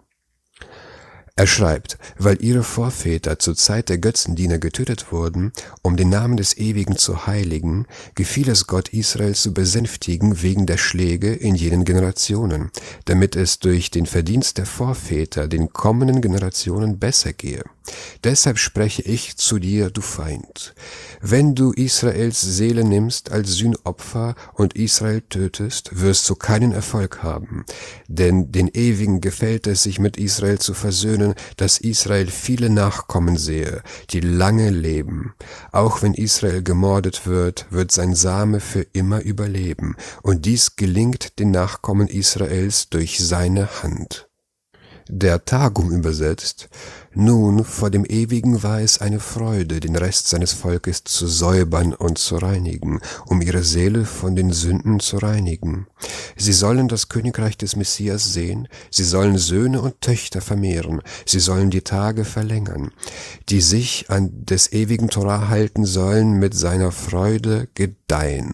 Er schreibt, weil ihre Vorväter zur Zeit der Götzendiener getötet wurden, um den Namen des Ewigen zu heiligen, gefiel es Gott, Israel zu besänftigen wegen der Schläge in jenen Generationen, damit es durch den Verdienst der Vorväter den kommenden Generationen besser gehe. Deshalb spreche ich zu dir, du Feind. Wenn du Israels Seele nimmst als Sühnopfer und Israel tötest, wirst du keinen Erfolg haben. Denn den Ewigen gefällt es, sich mit Israel zu versöhnen, dass Israel viele Nachkommen sehe, die lange leben. Auch wenn Israel gemordet wird, wird sein Same für immer überleben. Und dies gelingt den Nachkommen Israels durch seine Hand. Der Targum übersetzt: Nun, vor dem Ewigen war es eine Freude, den Rest seines Volkes zu säubern und zu reinigen, um ihre Seele von den Sünden zu reinigen. Sie sollen das Königreich des Messias sehen, sie sollen Söhne und Töchter vermehren, sie sollen die Tage verlängern. Die sich an des ewigen Torah halten sollen, mit seiner Freude gedeihen.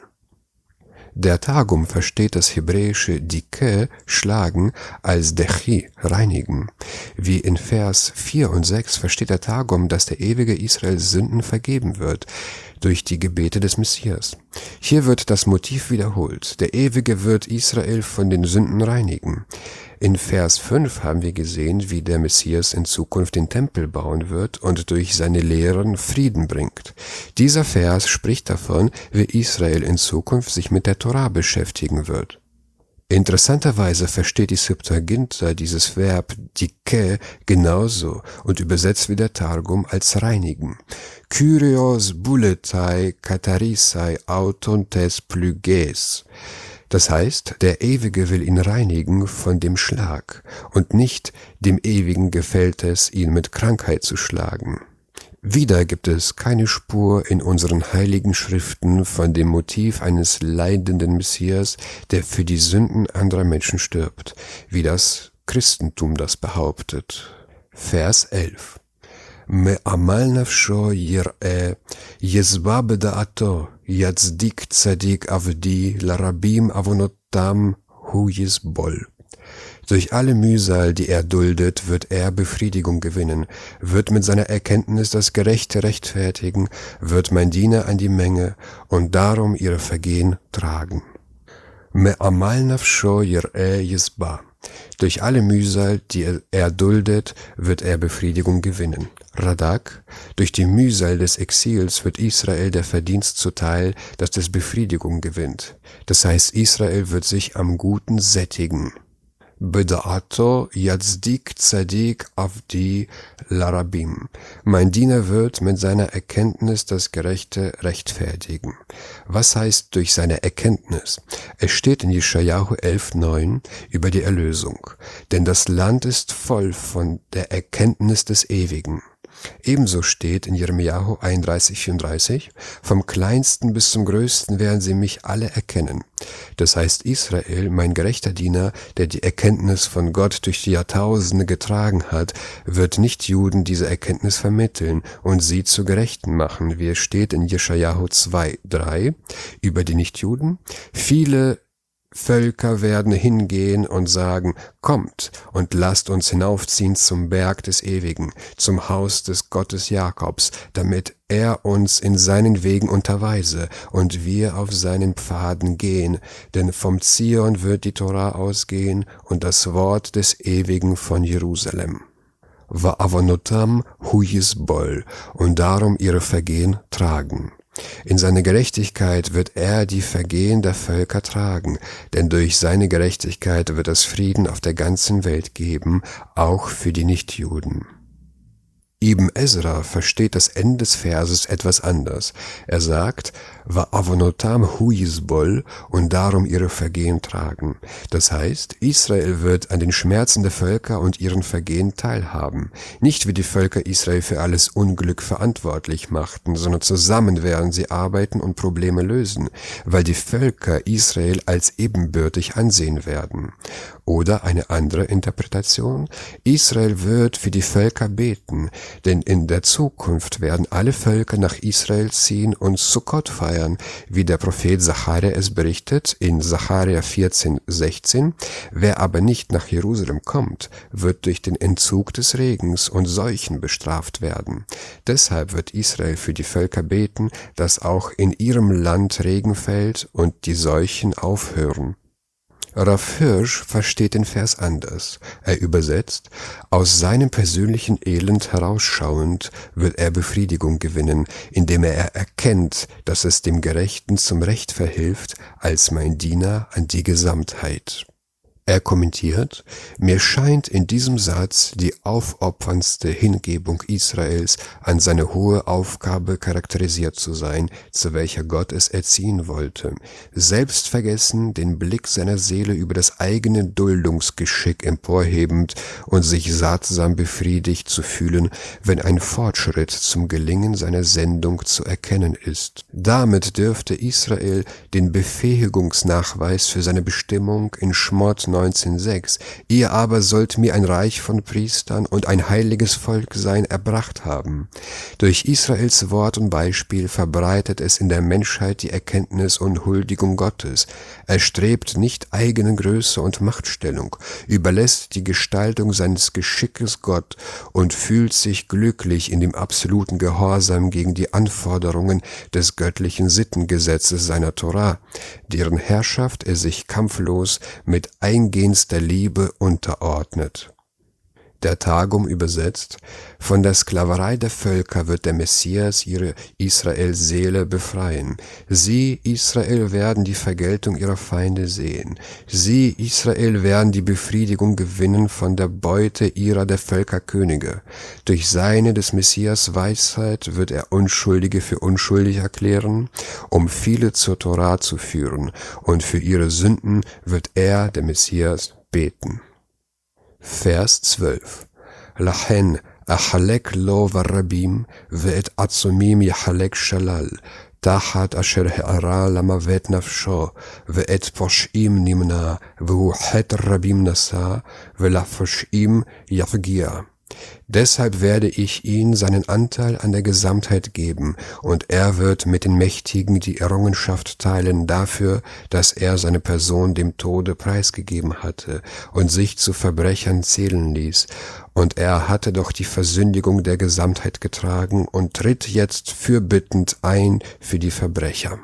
Der Targum versteht das hebräische Dike, schlagen, als Dechi, reinigen. Wie in Vers vier und sechs versteht der Targum, dass der ewige Israel Sünden vergeben wird durch die Gebete des Messias. Hier wird das Motiv wiederholt. Der Ewige wird Israel von den Sünden reinigen. In Vers fünf haben wir gesehen, wie der Messias in Zukunft den Tempel bauen wird und durch seine Lehren Frieden bringt. Dieser Vers spricht davon, wie Israel in Zukunft sich mit der Torah beschäftigen wird. Interessanterweise versteht die Septuaginta dieses Verb dike genauso und übersetzt wie der Targum als reinigen. Kyrios bouletai katarisai auton tes pluges. Das heißt, der Ewige will ihn reinigen von dem Schlag, und nicht dem Ewigen gefällt es, ihn mit Krankheit zu schlagen. Wieder gibt es keine Spur in unseren heiligen Schriften von dem Motiv eines leidenden Messias, der für die Sünden anderer Menschen stirbt, wie das Christentum das behauptet. Vers elf. Me'amal nafsho yir'eh, yezba b'da'ato, yatzdik tzadik avdi, larabim avonotam hu yizbol. Durch alle Mühsal, die er duldet, wird er Befriedigung gewinnen, wird mit seiner Erkenntnis das Gerechte rechtfertigen, wird mein Diener an die Menge und darum ihre Vergehen tragen. Me'amal nafsho yir'eh yezba. Durch alle Mühsal, die er duldet, wird er Befriedigung gewinnen. Radak, durch die Mühsal des Exils wird Israel der Verdienst zuteil, dass es Befriedigung gewinnt. Das heißt, Israel wird sich am Guten sättigen. Beda'ato yatzdik tzadik avdi larabim. Mein Diener wird mit seiner Erkenntnis das Gerechte rechtfertigen. Was heißt durch seine Erkenntnis? Es steht in Jeschajahu elf neun über die Erlösung. Denn das Land ist voll von der Erkenntnis des Ewigen. Ebenso steht in Jeremiahu einunddreißig vierunddreißig, vom Kleinsten bis zum Größten werden sie mich alle erkennen. Das heißt, Israel, mein gerechter Diener, der die Erkenntnis von Gott durch die Jahrtausende getragen hat, wird Nichtjuden diese Erkenntnis vermitteln und sie zu Gerechten machen, wie es steht in Jeschajahu zwei drei über die Nichtjuden. Viele Völker werden hingehen und sagen, kommt und lasst uns hinaufziehen zum Berg des Ewigen, zum Haus des Gottes Jakobs, damit er uns in seinen Wegen unterweise und wir auf seinen Pfaden gehen, denn vom Zion wird die Torah ausgehen und das Wort des Ewigen von Jerusalem. Va'avonotam hu yizbol, und darum ihre Vergehen tragen. In seiner Gerechtigkeit wird er die Vergehen der Völker tragen, denn durch seine Gerechtigkeit wird es Frieden auf der ganzen Welt geben, auch für die Nichtjuden. Ibn Ezra versteht das Ende des Verses etwas anders. Er sagt, Va'avonotam hu yizbol, und darum ihre Vergehen tragen. Das heißt, Israel wird an den Schmerzen der Völker und ihren Vergehen teilhaben. Nicht wie die Völker Israel für alles Unglück verantwortlich machten, sondern zusammen werden sie arbeiten und Probleme lösen, weil die Völker Israel als ebenbürtig ansehen werden. Oder eine andere Interpretation, Israel wird für die Völker beten, denn in der Zukunft werden alle Völker nach Israel ziehen und Sukkot feiern, wie der Prophet Sacharja es berichtet in Sacharja vierzehn sechzehn. Wer aber nicht nach Jerusalem kommt, wird durch den Entzug des Regens und Seuchen bestraft werden. Deshalb wird Israel für die Völker beten, dass auch in ihrem Land Regen fällt und die Seuchen aufhören. Rav Hirsch versteht den Vers anders. Er übersetzt, aus seinem persönlichen Elend herausschauend wird er Befriedigung gewinnen, indem er erkennt, dass es dem Gerechten zum Recht verhilft, als mein Diener an die Gesamtheit. Er kommentiert: Mir scheint in diesem Satz die aufopferndste Hingebung Israels an seine hohe Aufgabe charakterisiert zu sein, zu welcher Gott es erziehen wollte, selbstvergessen den Blick seiner Seele über das eigene Duldungsgeschick emporhebend und sich sattsam befriedigt zu fühlen, wenn ein Fortschritt zum Gelingen seiner Sendung zu erkennen ist. Damit dürfte Israel den Befähigungsnachweis für seine Bestimmung in Schmott neunzehn sechs, ihr aber sollt mir ein Reich von Priestern und ein heiliges Volk sein, erbracht haben. Durch Israels Wort und Beispiel verbreitet es in der Menschheit die Erkenntnis und Huldigung Gottes. Er strebt nicht eigene Größe und Machtstellung, überlässt die Gestaltung seines Geschickes Gott und fühlt sich glücklich in dem absoluten Gehorsam gegen die Anforderungen des göttlichen Sittengesetzes seiner Torah, deren Herrschaft er sich kampflos mit eingehendster Liebe unterordnet. Der Targum übersetzt: Von der Sklaverei der Völker wird der Messias ihre Israels Seele befreien. Sie, Israel, werden die Vergeltung ihrer Feinde sehen. Sie, Israel, werden die Befriedigung gewinnen von der Beute ihrer der Völkerkönige. Durch seine des Messias Weisheit wird er Unschuldige für unschuldig erklären, um viele zur Torah zu führen, und für ihre Sünden wird er, der Messias, beten. Vers zwölf. Lachen achalek lo varabim ve'et atzumim yachalek shalal tachat asher ha'ara lamavet nafsho ve'et posh'im nimna ve'hu het rabim nasa ve'lafosh'im yafgia. Deshalb werde ich ihn seinen Anteil an der Gesamtheit geben, und er wird mit den Mächtigen die Errungenschaft teilen dafür, dass er seine Person dem Tode preisgegeben hatte und sich zu Verbrechern zählen ließ, und er hatte doch die Versündigung der Gesamtheit getragen und tritt jetzt fürbittend ein für die Verbrecher.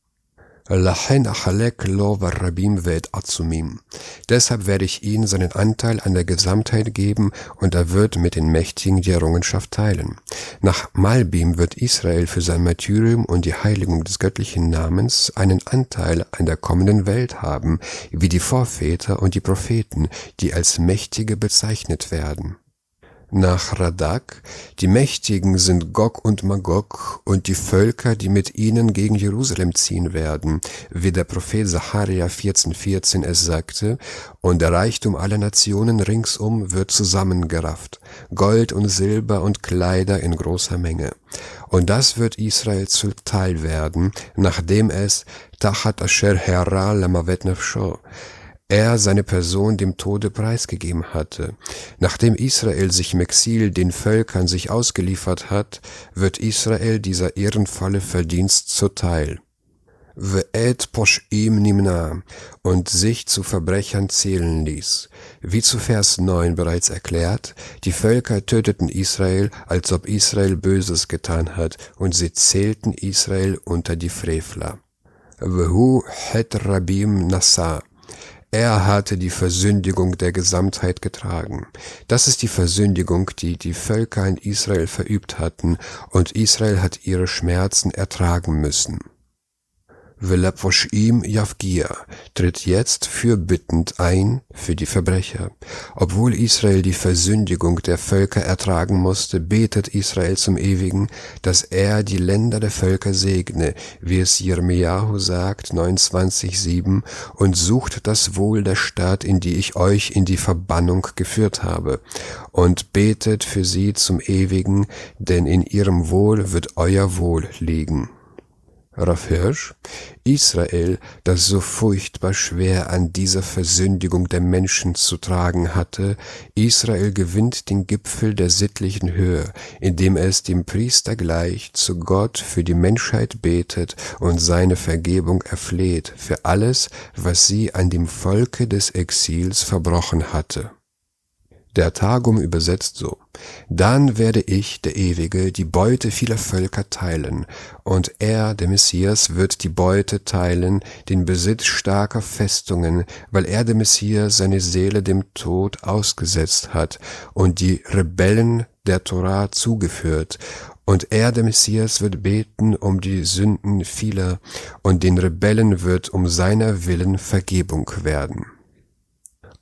Lachen achalek lo varabim ve'et atzumim. Deshalb werde ich ihm seinen Anteil an der Gesamtheit geben, und er wird mit den Mächtigen die Errungenschaft teilen. Nach Malbim wird Israel für sein Martyrium und die Heiligung des göttlichen Namens einen Anteil an der kommenden Welt haben, wie die Vorväter und die Propheten, die als Mächtige bezeichnet werden. Nach Radak: Die Mächtigen sind Gog und Magog und die Völker, die mit ihnen gegen Jerusalem ziehen werden, wie der Prophet Sacharja vierzehn vierzehn es sagte, und der Reichtum aller Nationen ringsum wird zusammengerafft, Gold und Silber und Kleider in großer Menge. Und das wird Israel zuteil werden, nachdem es Tachat asher ha'ara lamavet nafsho, er seine Person dem Tode preisgegeben hatte. Nachdem Israel sich im Exil den Völkern sich ausgeliefert hat, wird Israel dieser ehrenvolle Verdienst zuteil. Ve'et posh'im nimna, und sich zu Verbrechern zählen ließ. Wie zu Vers neun bereits erklärt, die Völker töteten Israel, als ob Israel Böses getan hat, und sie zählten Israel unter die Frevler. Ve'hu het rabim nasa. Er hatte die Versündigung der Gesamtheit getragen. Das ist die Versündigung, die die Völker in Israel verübt hatten, und Israel hat ihre Schmerzen ertragen müssen. Velaposh'im Yafgia tritt jetzt fürbittend ein für die Verbrecher. Obwohl Israel die Versündigung der Völker ertragen musste, betet Israel zum Ewigen, dass er die Länder der Völker segne, wie es Jeremiahu sagt, neunundzwanzig sieben, und sucht das Wohl der Stadt, in die ich euch in die Verbannung geführt habe, und betet für sie zum Ewigen, denn in ihrem Wohl wird euer Wohl liegen. Rav Hirsch: Israel, das so furchtbar schwer an dieser Versündigung der Menschen zu tragen hatte, Israel gewinnt den Gipfel der sittlichen Höhe, indem es dem Priester gleich zu Gott für die Menschheit betet und seine Vergebung erfleht für alles, was sie an dem Volke des Exils verbrochen hatte. Der Targum übersetzt so: Dann werde ich, der Ewige, die Beute vieler Völker teilen, und er, der Messias, wird die Beute teilen, den Besitz starker Festungen, weil er, der Messias, seine Seele dem Tod ausgesetzt hat und die Rebellen der Torah zugeführt. Und er, der Messias, wird beten um die Sünden vieler, und den Rebellen wird um seiner Willen Vergebung werden.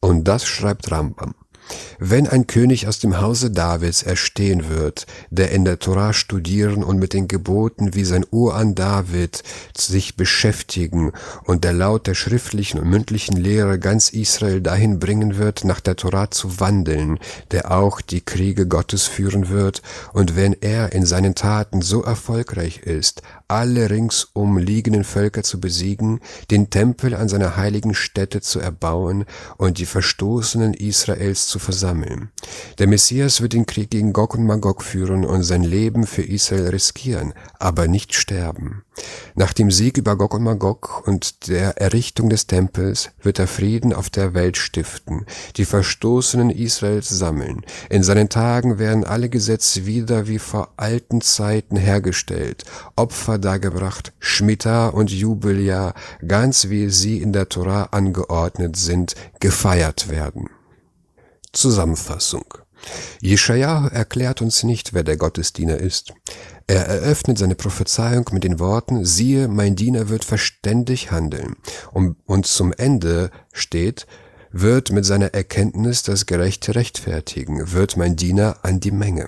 Und das schreibt Rambam. Wenn ein König aus dem Hause Davids erstehen wird, der in der Tora studieren und mit den Geboten wie sein Urahn David sich beschäftigen und der Laut der schriftlichen und mündlichen Lehre ganz Israel dahin bringen wird, nach der Tora zu wandeln, der auch die Kriege Gottes führen wird, und wenn er in seinen Taten so erfolgreich ist, alle ringsum liegenden Völker zu besiegen, den Tempel an seiner heiligen Stätte zu erbauen und die Verstoßenen Israels zu versammeln. Der Messias wird den Krieg gegen Gog und Magog führen und sein Leben für Israel riskieren, aber nicht sterben. Nach dem Sieg über Gog und Magog und der Errichtung des Tempels wird er Frieden auf der Welt stiften, die Verstoßenen Israels sammeln. In seinen Tagen werden alle Gesetze wieder wie vor alten Zeiten hergestellt, Opfer dargebracht, Schmita und Jubeljahr, ganz wie sie in der Tora angeordnet sind, gefeiert werden. Zusammenfassung. Jeschajah erklärt uns nicht, wer der Gottesdiener ist. Er eröffnet seine Prophezeiung mit den Worten, siehe, mein Diener wird verständig handeln. Und, und zum Ende steht, wird mit seiner Erkenntnis das Gerechte rechtfertigen, wird mein Diener an die Menge.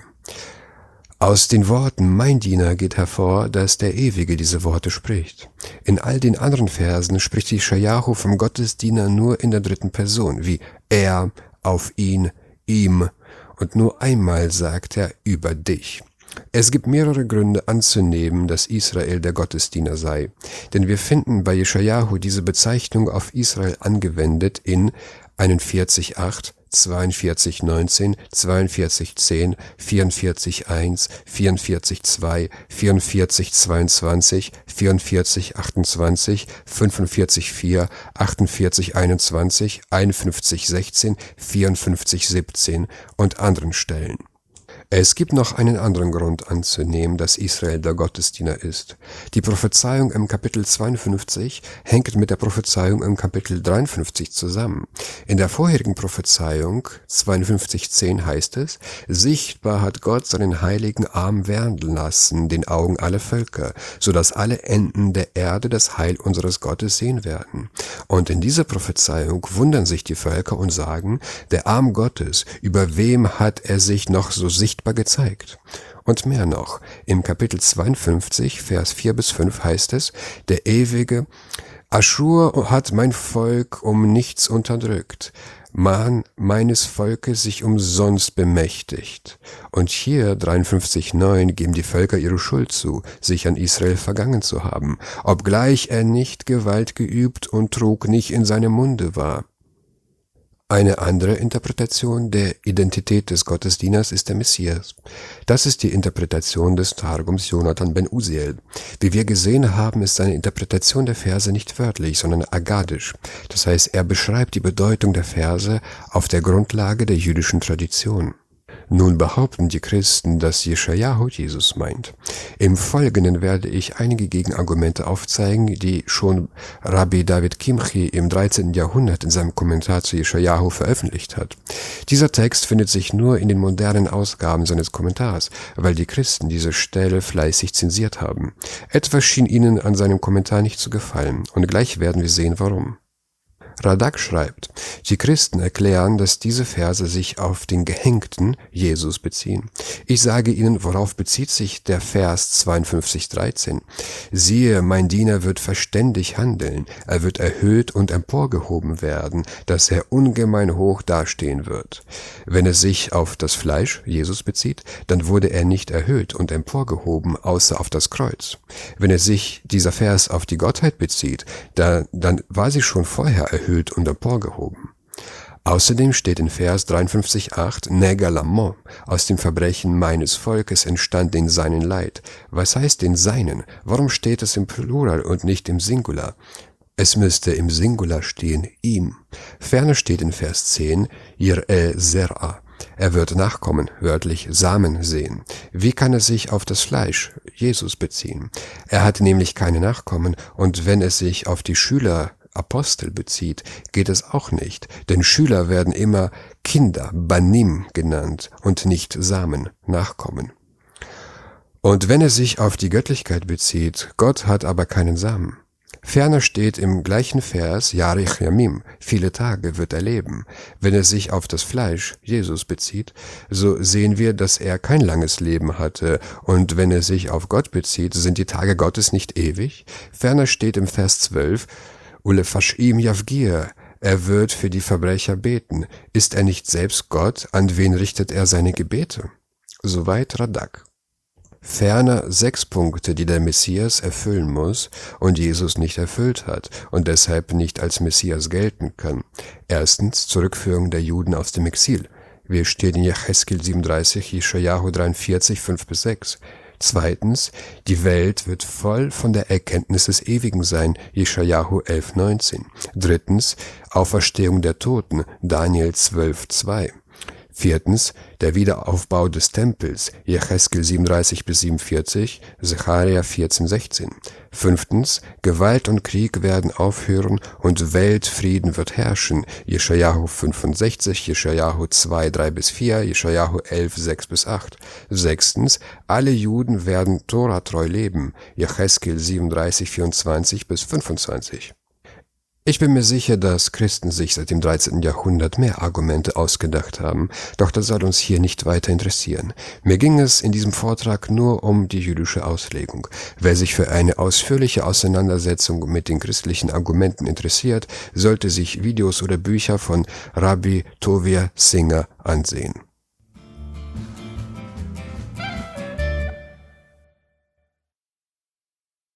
Aus den Worten mein Diener geht hervor, dass der Ewige diese Worte spricht. In all den anderen Versen spricht Jeschajah vom Gottesdiener nur in der dritten Person, wie er, auf ihn, ihm, und nur einmal sagt er über dich. Es gibt mehrere Gründe anzunehmen, dass Israel der Gottesdiener sei, denn wir finden bei Jeschajah diese Bezeichnung auf Israel angewendet in einundvierzig acht, zweiundvierzig neunzehn, zweiundvierzig zehn, vierundvierzig eins, vierundvierzig zwei, vierundvierzig zweiundzwanzig, vierundvierzig achtundzwanzig, fünfundvierzig vier, achtundvierzig einundzwanzig, einundfünfzig sechzehn, vierundfünfzig siebzehn und anderen Stellen. Es gibt noch einen anderen Grund anzunehmen, dass Israel der Gottesdiener ist. Die Prophezeiung im Kapitel zweiundfünfzig hängt mit der Prophezeiung im Kapitel dreiundfünfzig zusammen. In der vorherigen Prophezeiung zweiundfünfzig zehn heißt es, sichtbar hat Gott seinen heiligen Arm werden lassen, den Augen aller Völker, so dass alle Enden der Erde das Heil unseres Gottes sehen werden. Und in dieser Prophezeiung wundern sich die Völker und sagen, der Arm Gottes, über wem hat er sich noch so sichtbar gezeigt. Und mehr noch, im Kapitel zweiundfünfzig, Vers vier bis fünf heißt es, der Ewige, Aschur hat mein Volk um nichts unterdrückt, man meines Volkes sich umsonst bemächtigt. Und hier, dreiundfünfzig neun, geben die Völker ihre Schuld zu, sich an Israel vergangen zu haben, obgleich er nicht Gewalt geübt und Trug nicht in seinem Munde war. Eine andere Interpretation der Identität des Gottesdieners ist der Messias. Das ist die Interpretation des Targums Jonathan ben Uziel. Wie wir gesehen haben, ist seine Interpretation der Verse nicht wörtlich, sondern agadisch. Das heißt, er beschreibt die Bedeutung der Verse auf der Grundlage der jüdischen Tradition. Nun behaupten die Christen, dass Jeschajah Jesus meint. Im Folgenden werde ich einige Gegenargumente aufzeigen, die schon Rabbi David Kimchi im dreizehnten Jahrhundert in seinem Kommentar zu Jeschajah veröffentlicht hat. Dieser Text findet sich nur in den modernen Ausgaben seines Kommentars, weil die Christen diese Stelle fleißig zensiert haben. Etwas schien ihnen an seinem Kommentar nicht zu gefallen, und gleich werden wir sehen, warum. Radak schreibt, die Christen erklären, dass diese Verse sich auf den Gehängten Jesus beziehen. Ich sage ihnen, worauf bezieht sich der Vers zweiundfünfzig dreizehn? Siehe, mein Diener wird verständig handeln, er wird erhöht und emporgehoben werden, dass er ungemein hoch dastehen wird. Wenn es sich auf das Fleisch, Jesus, bezieht, dann wurde er nicht erhöht und emporgehoben, außer auf das Kreuz. Wenn es sich dieser Vers auf die Gottheit bezieht, dann, dann war sie schon vorher erhöht und emporgehoben. Außerdem steht in Vers dreiundfünfzig acht, Negalamon, aus dem Verbrechen meines Volkes entstand den seinen Leid. Was heißt den seinen? Warum steht es im Plural und nicht im Singular? Es müsste im Singular stehen, ihm. Ferner steht in Vers zehn, Yir'e Zer'a. Er wird Nachkommen, wörtlich Samen sehen. Wie kann es sich auf das Fleisch, Jesus, beziehen? Er hat nämlich keine Nachkommen, und wenn es sich auf die Schüler Apostel bezieht, geht es auch nicht, denn Schüler werden immer Kinder, Banim genannt und nicht Samen, Nachkommen. Und wenn es sich auf die Göttlichkeit bezieht, Gott hat aber keinen Samen. Ferner steht im gleichen Vers, Yarich Yamim, viele Tage wird er leben. Wenn es sich auf das Fleisch, Jesus, bezieht, so sehen wir, dass er kein langes Leben hatte. Und wenn es sich auf Gott bezieht, sind die Tage Gottes nicht ewig. Ferner steht im Vers zwölf, Ulefashim Yavgir, er wird für die Verbrecher beten. Ist er nicht selbst Gott? An wen richtet er seine Gebete? Soweit Radak. Ferner sechs Punkte, die der Messias erfüllen muss und Jesus nicht erfüllt hat und deshalb nicht als Messias gelten kann. Erstens, Zurückführung der Juden aus dem Exil. Wir stehen in Jecheskel siebenunddreißig, Jeschajahu dreiundvierzig, fünf bis sechs. Zweitens, die Welt wird voll von der Erkenntnis des Ewigen sein, Jeschajahu elf, neunzehn. Drittens, Auferstehung der Toten, Daniel zwölf, zwei. Viertens, der Wiederaufbau des Tempels, Jecheskel siebenunddreißig bis siebenundvierzig, Sacharja vierzehn, sechzehn. Fünftens, Gewalt und Krieg werden aufhören und Weltfrieden wird herrschen, Jeschajahu fünfundsechzig, Jeschajahu zwei, drei bis vier, Jeschajahu elf, sechs bis acht. Sechstens, alle Juden werden toratreu leben, Jecheskel siebenunddreißig, vierundzwanzig bis fünfundzwanzig. Ich bin mir sicher, dass Christen sich seit dem dreizehnten Jahrhundert mehr Argumente ausgedacht haben, doch das soll uns hier nicht weiter interessieren. Mir ging es in diesem Vortrag nur um die jüdische Auslegung. Wer sich für eine ausführliche Auseinandersetzung mit den christlichen Argumenten interessiert, sollte sich Videos oder Bücher von Rabbi Tovia Singer ansehen.